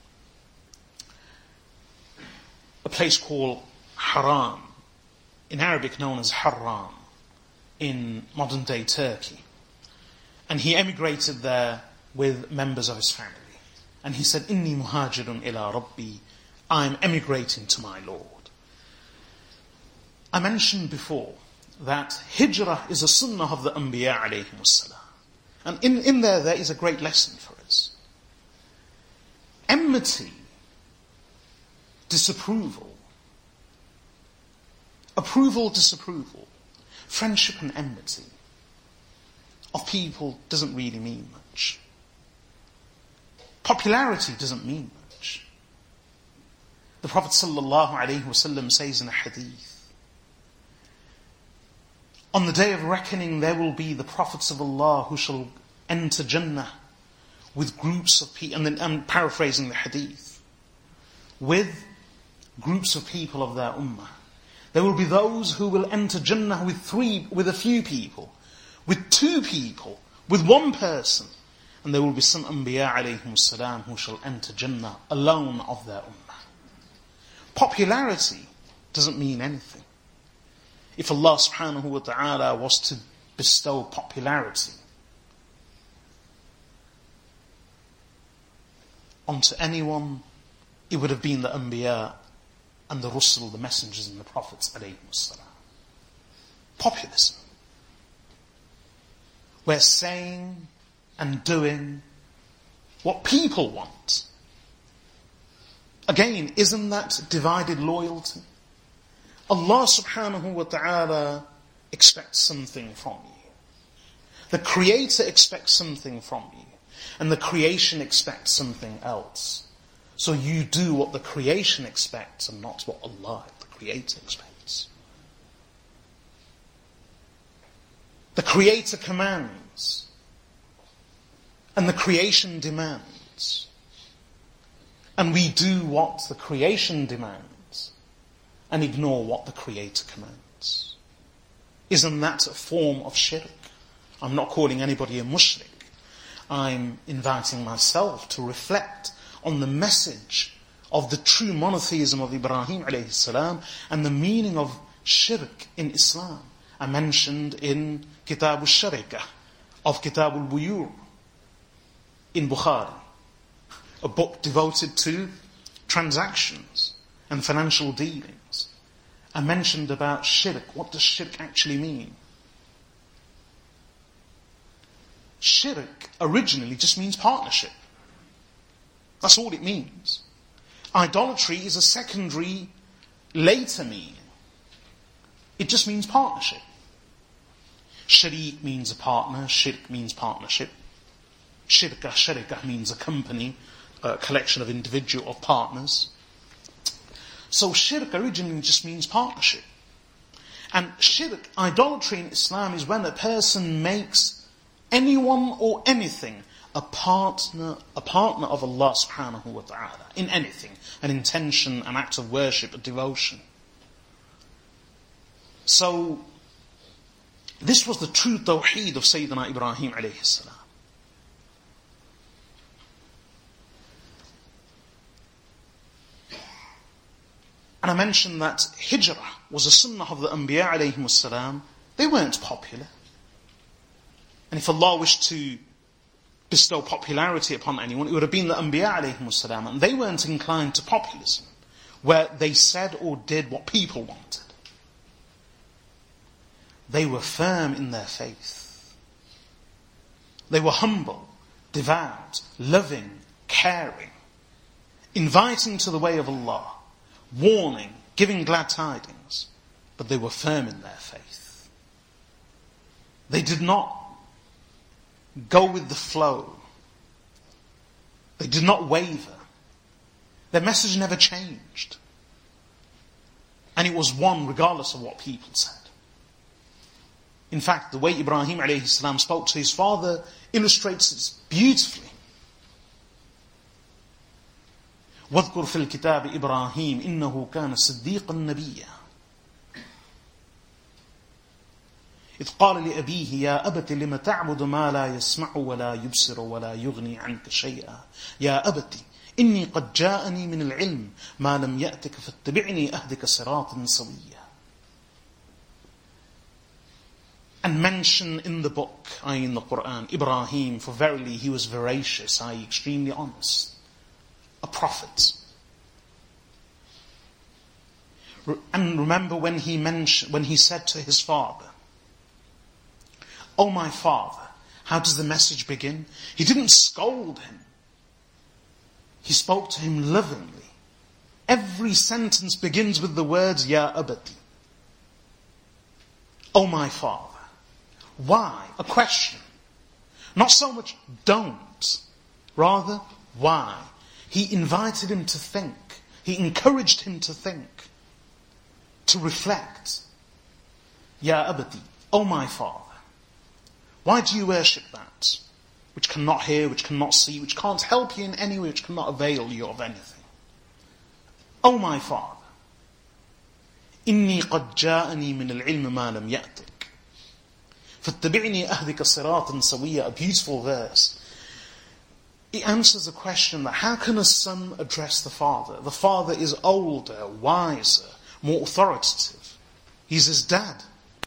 a place called Haran, in Arabic known as Harran, in modern day Turkey. And he emigrated there with members of his family. And he said, Inni muhajirun ila Rabbi, I am emigrating to my Lord. I mentioned before that hijrah is a sunnah of the Anbiya alayhim wassalam. And in, in there, there is a great lesson for us. Enmity, disapproval, approval, disapproval, friendship and enmity of people doesn't really mean much. Popularity doesn't mean much. The Prophet sallallahu alaihi wasallam says in a hadith, on the day of reckoning there will be the prophets of Allah who shall enter Jannah with groups of people, and then I'm paraphrasing the hadith, with groups of people of their ummah. There will be those who will enter Jannah with three, with a few people, with two people, with one person. And there will be some Anbiya alayhimus salam who shall enter Jannah alone of their ummah. Popularity doesn't mean anything. If Allah subhanahu wa ta'ala was to bestow popularity onto anyone, it would have been the Anbiya and the Rusul, the messengers and the prophets alayhimus salam. Populism. We're saying and doing what people want. Again, isn't that divided loyalty? Allah subhanahu wa ta'ala expects something from you. The Creator expects something from you. And the creation expects something else. So you do what the creation expects and not what Allah, the Creator, expects. The Creator commands. And the creation demands. And we do what the creation demands and ignore what the Creator commands. Isn't that a form of shirk? I'm not calling anybody a mushrik. I'm inviting myself to reflect on the message of the true monotheism of Ibrahim alayhi salam and the meaning of shirk in Islam. I mentioned in Kitab al-Sharikah of Kitab al-Buyur in Bukhari, a book devoted to transactions and financial dealings. I mentioned about shirk. What does shirk actually mean? Shirk originally just means partnership. That's all it means. Idolatry is a secondary, later meaning. It just means partnership. Sharik means a partner. Shirk means partnership. Shirkah, sharikah means a company, a collection of individual of partners. So shirk originally just means partnership. And shirk, idolatry in Islam, is when a person makes anyone or anything a partner, a partner of Allah subhanahu wa ta'ala, in anything, an intention, an act of worship, a devotion. So, this was the true tawheed of Sayyidina Ibrahim alayhi salam. And I mentioned that hijrah was a sunnah of the Anbiya alayhimus salam. They weren't popular. And if Allah wished to bestow popularity upon anyone, it would have been the Anbiya alayhimus salam. And they weren't inclined to populism, where they said or did what people wanted. They were firm in their faith. They were humble, devout, loving, caring, inviting to the way of Allah, warning, giving glad tidings, but they were firm in their faith. They did not go with the flow. They did not waver. Their message never changed. And it was one regardless of what people said. In fact, the way Ibrahim alayhi salam spoke to his father illustrates this beautifully. واذكر في الكتاب إبراهيم إنه كان صديقا نبيا إذ قال لأبيه يا أبت لم تعبد ما لا يسمع ولا يبصر ولا يغني عنك شيئا يا أبت إني قد جاءني من العلم ما لم يأتك فاتبعني أهدك صراطا سويا. And mention in the book, that is in the Quran, Ibrahim, for verily he was veracious, that is extremely honest. A prophet. And remember when he mentioned, when he said to his father, "Oh my father," how does the message begin? He didn't scold him. He spoke to him lovingly. Every sentence begins with the words, Ya abati. Oh my father. Why? A question. Not so much don't. Rather, why? He invited him to think. He encouraged him to think. To reflect. Ya abati. Oh my father. Why do you worship that? which cannot hear, which cannot see, which can't help you in any way, which cannot avail you of anything. O my father, إني قد جاءني من العلم ما لم يأتك فاتبعني أهدك صراطا سويا. A beautiful verse. It answers the question that how can a son address the father? The father is older, wiser, more authoritative. He's his dad.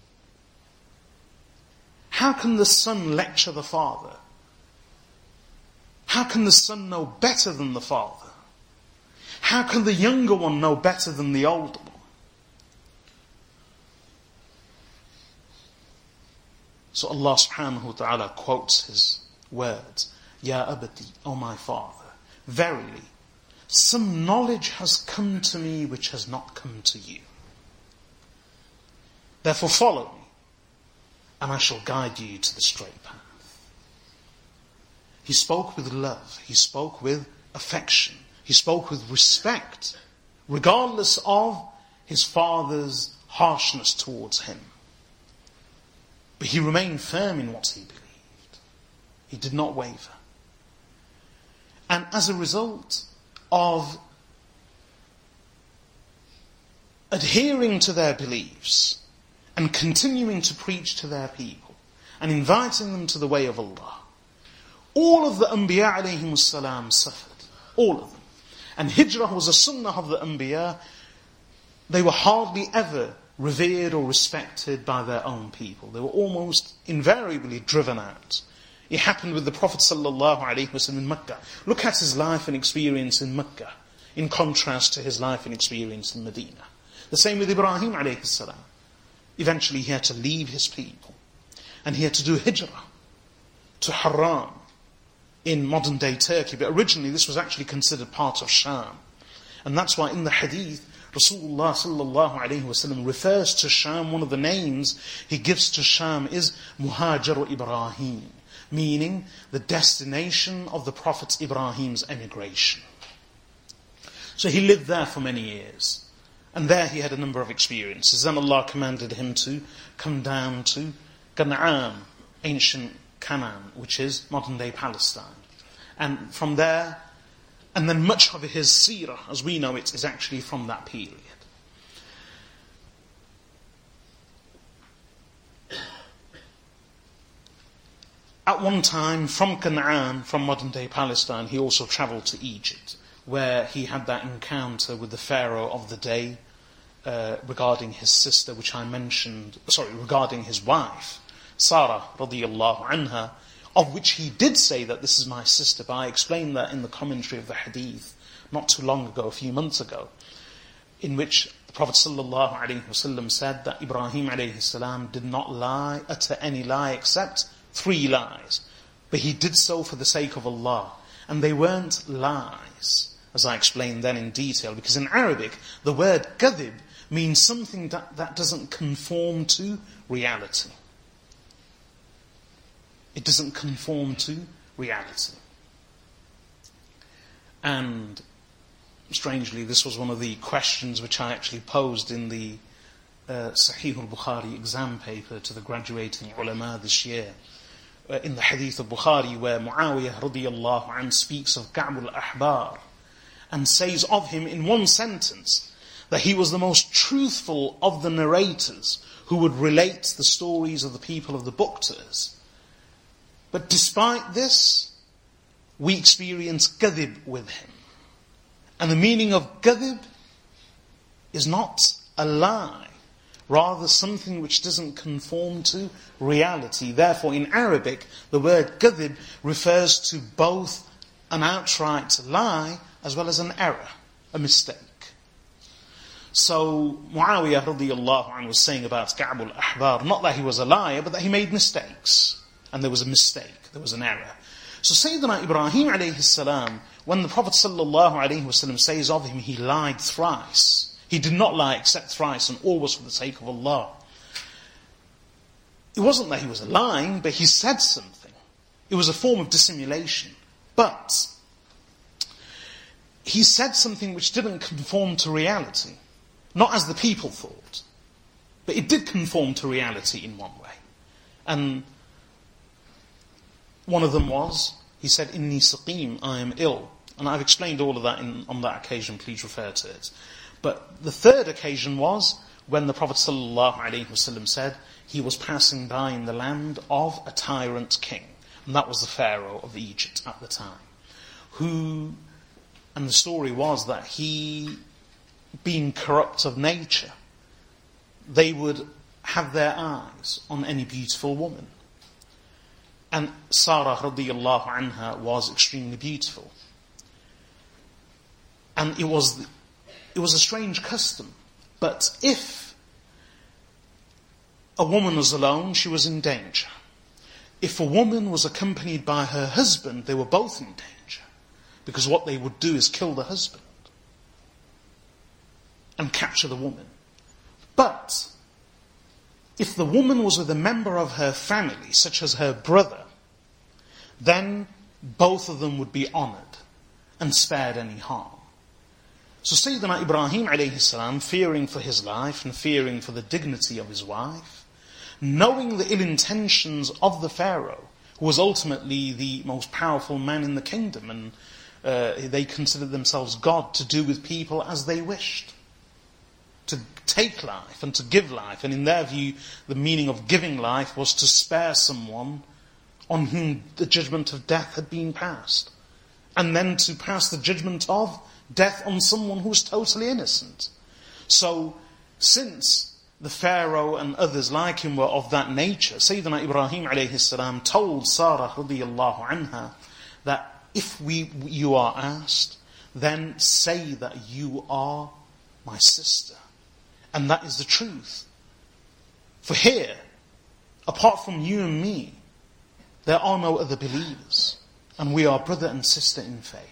How can the son lecture the father? How can the son know better than the father? How can the younger one know better than the older one? So Allah subhanahu wa ta'ala quotes his words, Ya abati, O my father, verily, some knowledge has come to me which has not come to you. Therefore follow me, and I shall guide you to the straight path. He spoke with love, he spoke with affection, he spoke with respect, regardless of his father's harshness towards him. But he remained firm in what he believed. He did not waver. And as a result of adhering to their beliefs and continuing to preach to their people and inviting them to the way of Allah, all of the Anbiya alayhimus salam suffered. All of them. And hijrah was a sunnah of the Anbiya. They were hardly ever revered or respected by their own people. They were almost invariably driven out. It happened with the Prophet sallallahu alaihi wasallam in Mecca. Look at his life and experience in Mecca, in contrast to his life and experience in Medina. The same with Ibrahim alayhi salam. Eventually he had to leave his people. And he had to do hijrah to Haran in modern day Turkey. But originally this was actually considered part of Sham. And that's why in the hadith, Rasulullah sallallahu alayhi wasallam refers to Sham, one of the names he gives to Sham is Muhajar Ibrahim, meaning the destination of the Prophet Ibrahim's emigration. So he lived there for many years. And there he had a number of experiences. Then Allah commanded him to come down to Canaan, ancient Canaan, which is modern day Palestine. And from there, and then much of his seerah, as we know it, is actually from that period. At one time, from Canaan, from modern day Palestine, he also travelled to Egypt, where he had that encounter with the Pharaoh of the day uh, regarding his sister, which I mentioned, sorry, regarding his wife, Sarah radiyallahu anha, of which he did say that this is my sister, but I explained that in the commentary of the hadith not too long ago, a few months ago, in which the Prophet sallallahu alaihi wasallam said that Ibrahim alayhi salam did not lie, utter any lie except three lies. But he did so for the sake of Allah. And they weren't lies, as I explained then in detail, because in Arabic, the word kadhib means something that, that doesn't conform to reality. It doesn't conform to reality. And strangely, this was one of the questions which I actually posed in the uh, Sahih al-Bukhari exam paper to the graduating ulama this year. Uh, in the hadith of Bukhari, where Muawiyah radiyallahu anhu speaks of Ka'b al-Ahbar and says of him in one sentence that he was the most truthful of the narrators who would relate the stories of the people of the book to us. But despite this, we experience kadhib with him. And the meaning of kadhib is not a lie, rather something which doesn't conform to reality. Therefore, in Arabic, the word kadhib refers to both an outright lie as well as an error, a mistake. So, Muawiyah radiyallahu anhu was saying about Ka'b al-Ahbar, not that he was a liar, but that he made mistakes. And there was a mistake, there was an error. So Sayyidina Ibrahim alayhi salam, when the Prophet sallallahu alayhi wasallam says of him, he lied thrice. He did not lie except thrice, and all was for the sake of Allah. It wasn't that he was lying, but he said something. It was a form of dissimulation. But he said something which didn't conform to reality. Not as the people thought. But it did conform to reality in one way. And one of them was, he said, Inni saqim, I am ill. And I've explained all of that in, on that occasion, please refer to it. But the third occasion was when the Prophet ﷺ said he was passing by in the land of a tyrant king. And that was the Pharaoh of Egypt at the time. Who, and the story was that he, being corrupt of nature, they would have their eyes on any beautiful woman. And Sarah radiyallahu anha was extremely beautiful. And it was, it was a strange custom. But if a woman was alone, she was in danger. If a woman was accompanied by her husband, they were both in danger. Because what they would do is kill the husband and capture the woman. But if the woman was with a member of her family, such as her brother, then both of them would be honoured and spared any harm. So Sayyidina Ibrahim alayhi salam, fearing for his life and fearing for the dignity of his wife, knowing the ill intentions of the Pharaoh, who was ultimately the most powerful man in the kingdom, and uh, they considered themselves God to do with people as they wished, to take life and to give life. And in their view, the meaning of giving life was to spare someone on whom the judgment of death had been passed, and then to pass the judgment of death on someone who was totally innocent. So, since the Pharaoh and others like him were of that nature, Sayyidina Ibrahim alayhi salam told Sarah radiyallahu anha that if we you are asked, then say that you are my sister. And that is the truth. For here, apart from you and me, there are no other believers. And we are brother and sister in faith.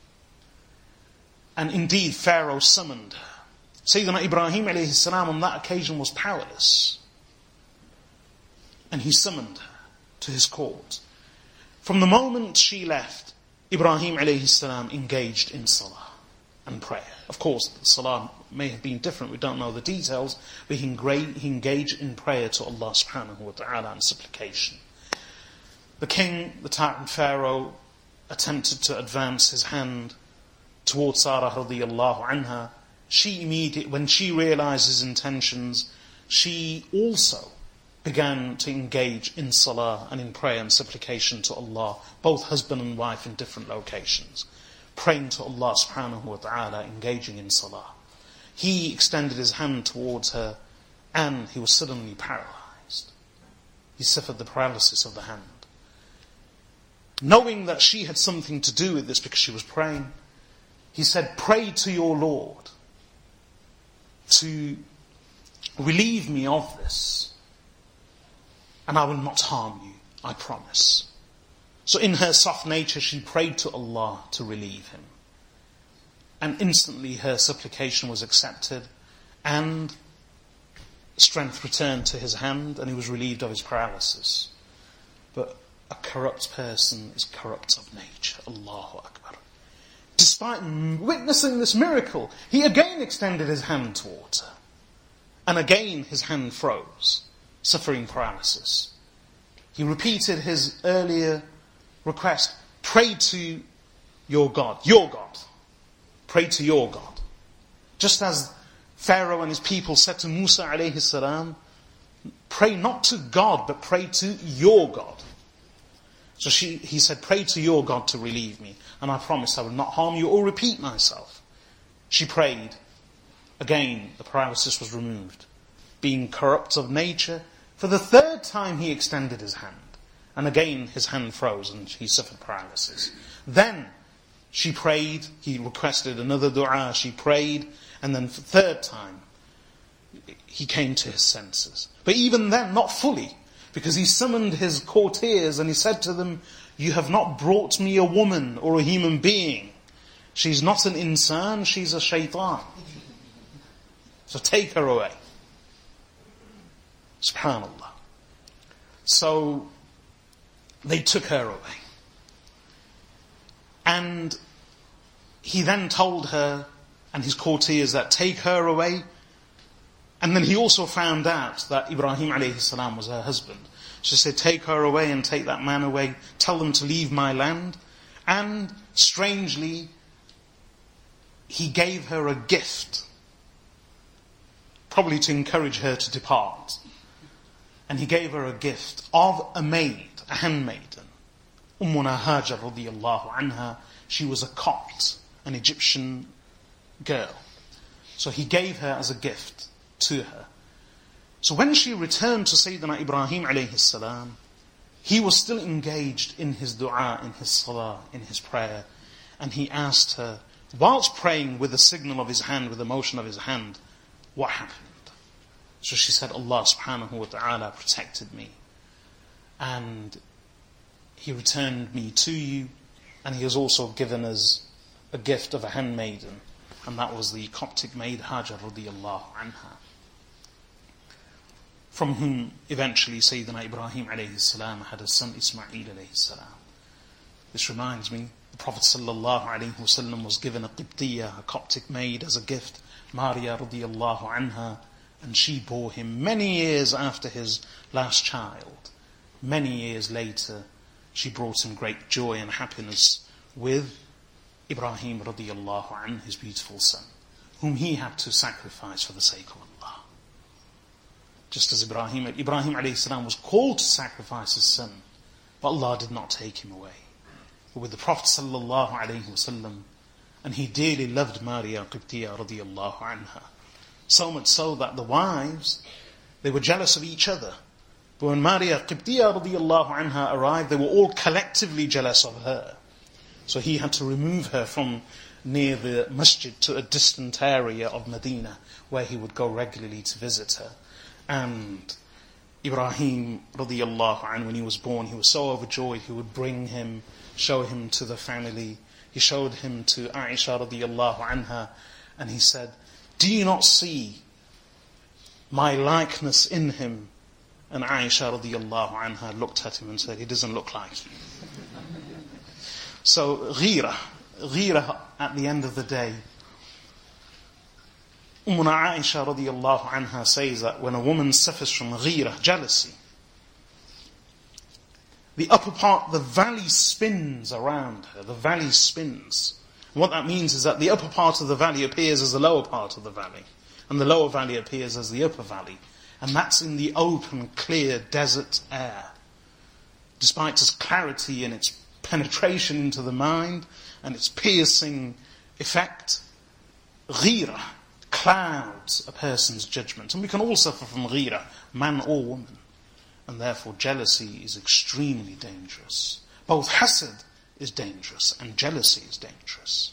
And indeed, Pharaoh summoned her. Sayyidina Ibrahim alayhi salam on that occasion was powerless. And he summoned her to his court. From the moment she left, Ibrahim alayhi salam engaged in salah and prayer. Of course, the salah may have been different, we don't know the details, but he engaged in prayer to Allah subhanahu wa ta'ala and supplication. The king, the tyrant Pharaoh, attempted to advance his hand towards Sarah radiyallahu anha. She immediately, when she realized his intentions, she also began to engage in salah and in prayer and supplication to Allah, both husband and wife in different locations, praying to Allah subhanahu wa ta'ala, engaging in salah. He extended his hand towards her and he was suddenly paralyzed. He suffered the paralysis of the hand. Knowing that she had something to do with this because she was praying, he said, pray to your Lord to relieve me of this, and I will not harm you, I promise. So in her soft nature, she prayed to Allah to relieve him. And instantly her supplication was accepted, and strength returned to his hand, and he was relieved of his paralysis. But a corrupt person is corrupt of nature. Allahu Akbar. Despite witnessing this miracle, he again extended his hand towards her. And again his hand froze, suffering paralysis. He repeated his earlier request, pray to your God, your God. Pray to your God. Just as Pharaoh and his people said to Musa alayhi salam, pray not to God, but pray to your God. So she, he said, pray to your God to relieve me, and I promise I will not harm you or repeat myself. She prayed. Again, the paralysis was removed. Being corrupt of nature, for the third time he extended his hand. And again his hand froze and he suffered paralysis. Then she prayed, he requested another dua, she prayed, and then for the third time he came to his senses. But even then, not fully. Because he summoned his courtiers and he said to them, you have not brought me a woman or a human being. She's not an insan, she's a shaitan. So take her away. Subhanallah. So they took her away. And he then told her and his courtiers that take her away. And then he also found out that Ibrahim alayhi salam was her husband. She said, take her away and take that man away. Tell them to leave my land. And strangely, he gave her a gift, probably to encourage her to depart. And he gave her a gift of a maid, a handmaiden. Ummuna Hajar radiyallahu anha, she was a Copt, an Egyptian girl. So he gave her as a gift to her. So when she returned to Sayyidina Ibrahim alayhi salam, he was still engaged in his dua, in his salah, in his prayer. And he asked her, whilst praying with the signal of his hand, with the motion of his hand, what happened? So she said, Allah subhanahu wa ta'ala protected me. And He returned me to you. And He has also given us a gift of a handmaiden. And that was the Coptic maid Hajar radiyallahu anha, from whom eventually Sayyidina Ibrahim alayhi salam had a son Ismail alayhi salam. This reminds me, the Prophet sallallahu alayhi wasallam was given a Qibtiyya, a Coptic maid, as a gift, Maria radiyallahu anha, and she bore him many years after his last child. Many years later, she brought him great joy and happiness with Ibrahim radiyallahu anhu, his beautiful son, whom he had to sacrifice for the sake of Allah. Just as Ibrahim, Ibrahim alayhi salam was called to sacrifice his son, but Allah did not take him away. But with the Prophet sallallahu alayhi wasallam, and he dearly loved Maria Qibtiyya radiyallahu anha, so much so that the wives, they were jealous of each other. But when Maria Qibtiyya radiyallahu anha arrived, they were all collectively jealous of her. So he had to remove her from near the masjid to a distant area of Medina, where he would go regularly to visit her. And Ibrahim radiyallahu anhu, when he was born, he was so overjoyed, he would bring him, show him to the family. He showed him to Aisha radiyallahu anha, and he said, do you not see my likeness in him? And Aisha radiyallahu anha looked at him and said, he doesn't look like you. So, ghira, ghira at the end of the day. Ummuna Aisha radiyallahu anha says that when a woman suffers from ghira, jealousy, the upper part, the valley spins around her, the valley spins. And what that means is that the upper part of the valley appears as the lower part of the valley, and the lower valley appears as the upper valley. And that's in the open, clear desert air. Despite its clarity and its penetration into the mind and its piercing effect, ghira clouds a person's judgment. And we can all suffer from ghira, man or woman. And therefore jealousy is extremely dangerous. Both hasad is dangerous and jealousy is dangerous.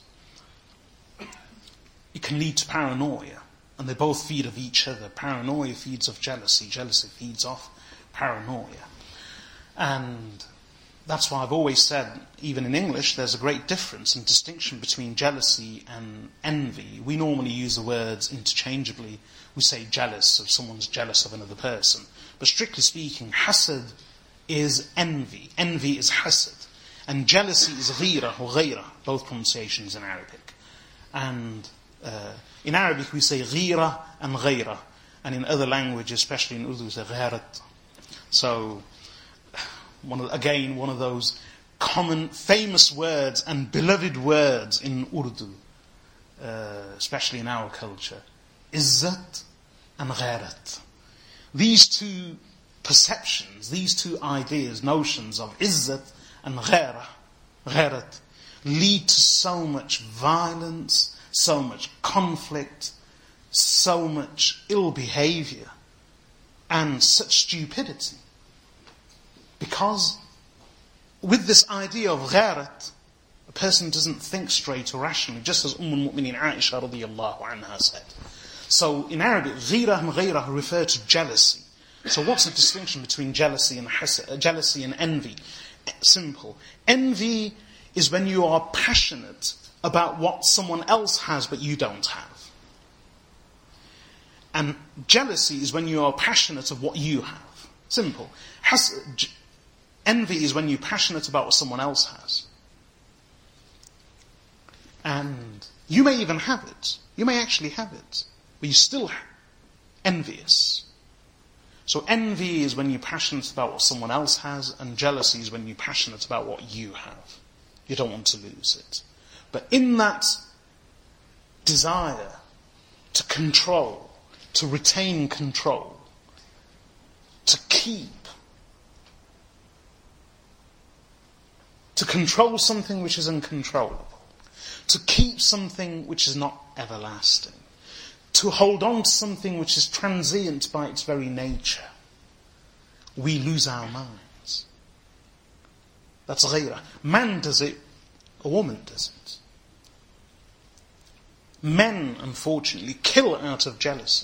It can lead to paranoia, and they both feed off each other. Paranoia feeds off jealousy, jealousy feeds off paranoia. And that's why I've always said, even in English, there's a great difference and distinction between jealousy and envy. We normally use the words interchangeably. We say jealous, if someone's jealous of another person. But strictly speaking, hasad is envy. Envy is hasad. And jealousy is ghira or ghayra, both pronunciations in Arabic. And uh, in Arabic we say ghira and ghayra. And in other languages, especially in Urdu, we say gharat. So, one of, again, one of those common, famous words and beloved words in Urdu, uh, especially in our culture, izzat and gharat. These two perceptions, these two ideas, notions of izzat and ghara, gharat, lead to so much violence, so much conflict, so much ill behavior, and such stupidity. Because with this idea of gharat, a person doesn't think straight or rationally, just as Umm al-Mu'mineen Aisha radiyallahu anha said. So in Arabic, ghira and ghayra refer to jealousy. So what's the distinction between jealousy and hasad, uh, jealousy and envy? Simple. Envy is when you are passionate about what someone else has but you don't have. And jealousy is when you are passionate of what you have. Simple. Hasad, j- envy is when you're passionate about what someone else has. And you may even have it. You may actually have it. But you're still envious. So envy is when you're passionate about what someone else has, and jealousy is when you're passionate about what you have. You don't want to lose it. But in that desire to control, to retain control, to keep, to control something which is uncontrollable, to keep something which is not everlasting, to hold on to something which is transient by its very nature, we lose our minds. That's ghayra. Man does it, a woman does it. Men, unfortunately, kill out of jealousy.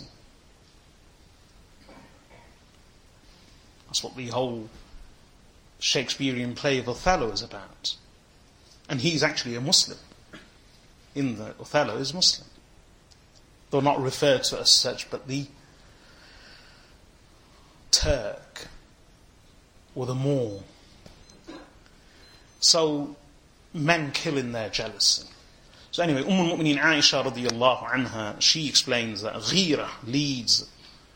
That's what the whole Shakespearean play of Othello is about. And he's actually a Muslim. In the Othello is Muslim. Though not referred to as such, but the Turk or the Moor. So men kill in their jealousy. So anyway, Umm al-Mu'mineen Aisha radiyallahu anha, she explains that ghira leads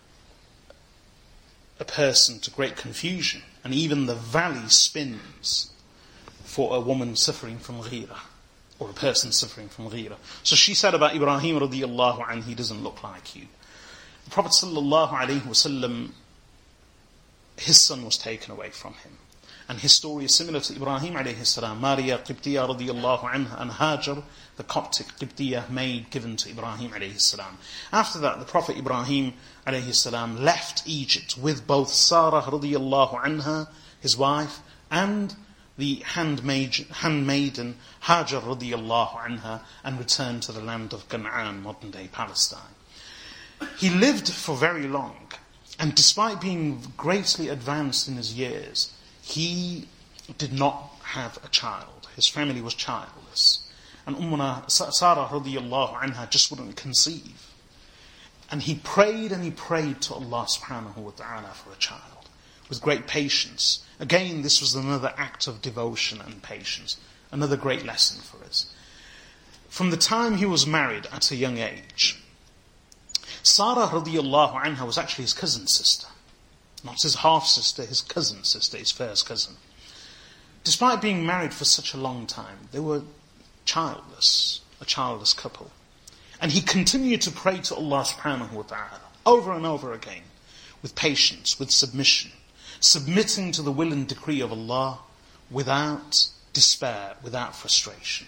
a person to great confusion, and even the valley spins for a woman suffering from ghira, or a person suffering from ghira. So she said about Ibrahim radiyallahu anhu, he doesn't look like you. The Prophet sallallahu alayhi wasallam, his son was taken away from him. And his story is similar to Ibrahim alayhi salam. Maria Qibtiyya radiyallahu anha and Hajar, the Coptic Qibtiyya maid given to Ibrahim alayhi salam. After that, the Prophet Ibrahim alayhi salam left Egypt with both Sarah radiyallahu anha, his wife, and the handmaid, handmaiden Hajar radiyallahu anha, and returned to the land of Canaan, modern day Palestine. He lived for very long, and despite being greatly advanced in his years, he did not have a child. His family was childless. And Ummuna Sarah radiyallahu anha just wouldn't conceive. And he prayed and he prayed to Allah subhanahu wa ta'ala for a child, with great patience. Again, this was another act of devotion and patience. Another great lesson for us. From the time he was married at a young age, Sarah radiyallahu anha was actually his cousin's sister. Not his half-sister, his cousin sister, his first cousin. Despite being married for such a long time, they were childless, a childless couple. And he continued to pray to Allah subhanahu wa ta'ala, over and over again, with patience, with submission, submitting to the will and decree of Allah, without despair, without frustration.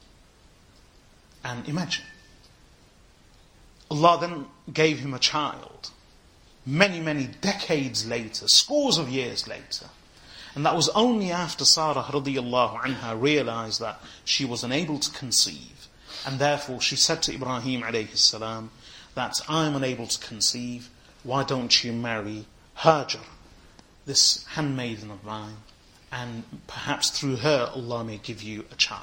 And imagine, Allah then gave him a child, many, many decades later, scores of years later. And that was only after Sarah radiyallahu anha realized that she was unable to conceive. And therefore she said to Ibrahim alayhi salam that I'm unable to conceive, why don't you marry Hajar, this handmaiden of mine, and perhaps through her Allah may give you a child.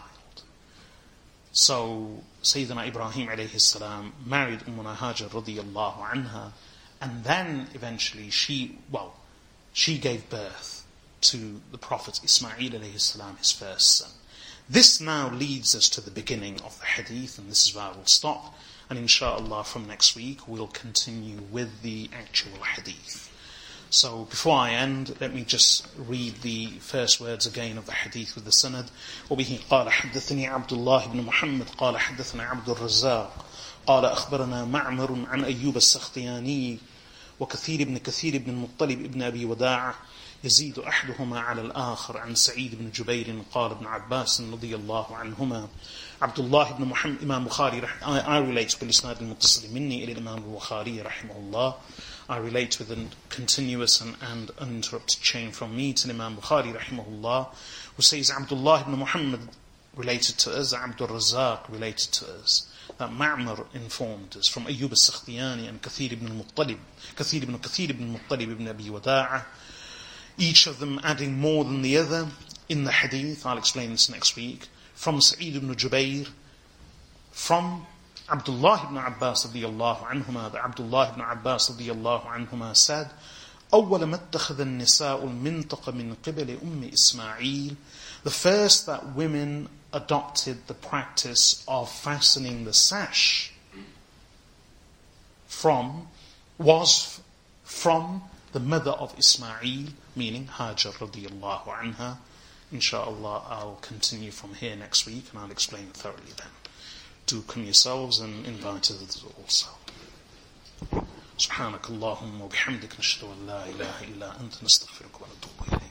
So Sayyidina Ibrahim alayhi salam married Ummuna Hajar radiyallahu anha. And then eventually she, well, she gave birth to the Prophet Ismail alayhi salam, his first son. This now leads us to the beginning of the hadith, and this is where I will stop. And inshallah from next week we'll continue with the actual hadith. So before I end, let me just read the first words again of the hadith with the sanad. وَبِهِ قَالَ حَدَّثَنِي عَبْدُ اللَّهِ بْنُ مُحَمَّدٍ قَالَ حَدَّثَنَا عَبْدُ الرَّزَّاقِ قال أخبرنا معمر عن أيوب السختياني وكثير بن كثير بن المطلب ابن أبي وداعة يزيد أحدهما على الآخر عن سعيد بن جبير قال ابن عباس رضي الله عنهما عبد الله بن محمد إمام بخاري I, I relate بالإسناد المتصل مني إلى الإمام البخاري رحمه الله. I relate with a continuous and, and uninterrupted chain from me to Imam Bukhari rahimahullah, who says Abdullah ibn Muhammad related to us, Abdul Razzaq related to us, that Ma'mar informed us from Ayyub al-Sakhtiyani and Kathir ibn al-Muttalib, Kathir ibn Kathir ibn al-Muttalib ibn Abi Wada'ah, each of them adding more than the other in the hadith. I'll explain this next week. From Sa'id ibn Jubair, from Abdullah ibn Abbas radiyallahu anhuma, that Abdullah ibn Abbas radiyallahu anhuma said, أول ما اتخذ النساء المنطق من قبل أم إسماعيل, the first that women adopted the practice of fastening the sash from was from the mother of Ismail, meaning Hajar radiyallahu anha. Inshallah, I'll continue from here next week and I'll explain thoroughly then. Do come yourselves and invite others also. سبحانك اللهم وبحمدك نشهد أن لا إله إلا أنت نستغفرك ونتوب إليك.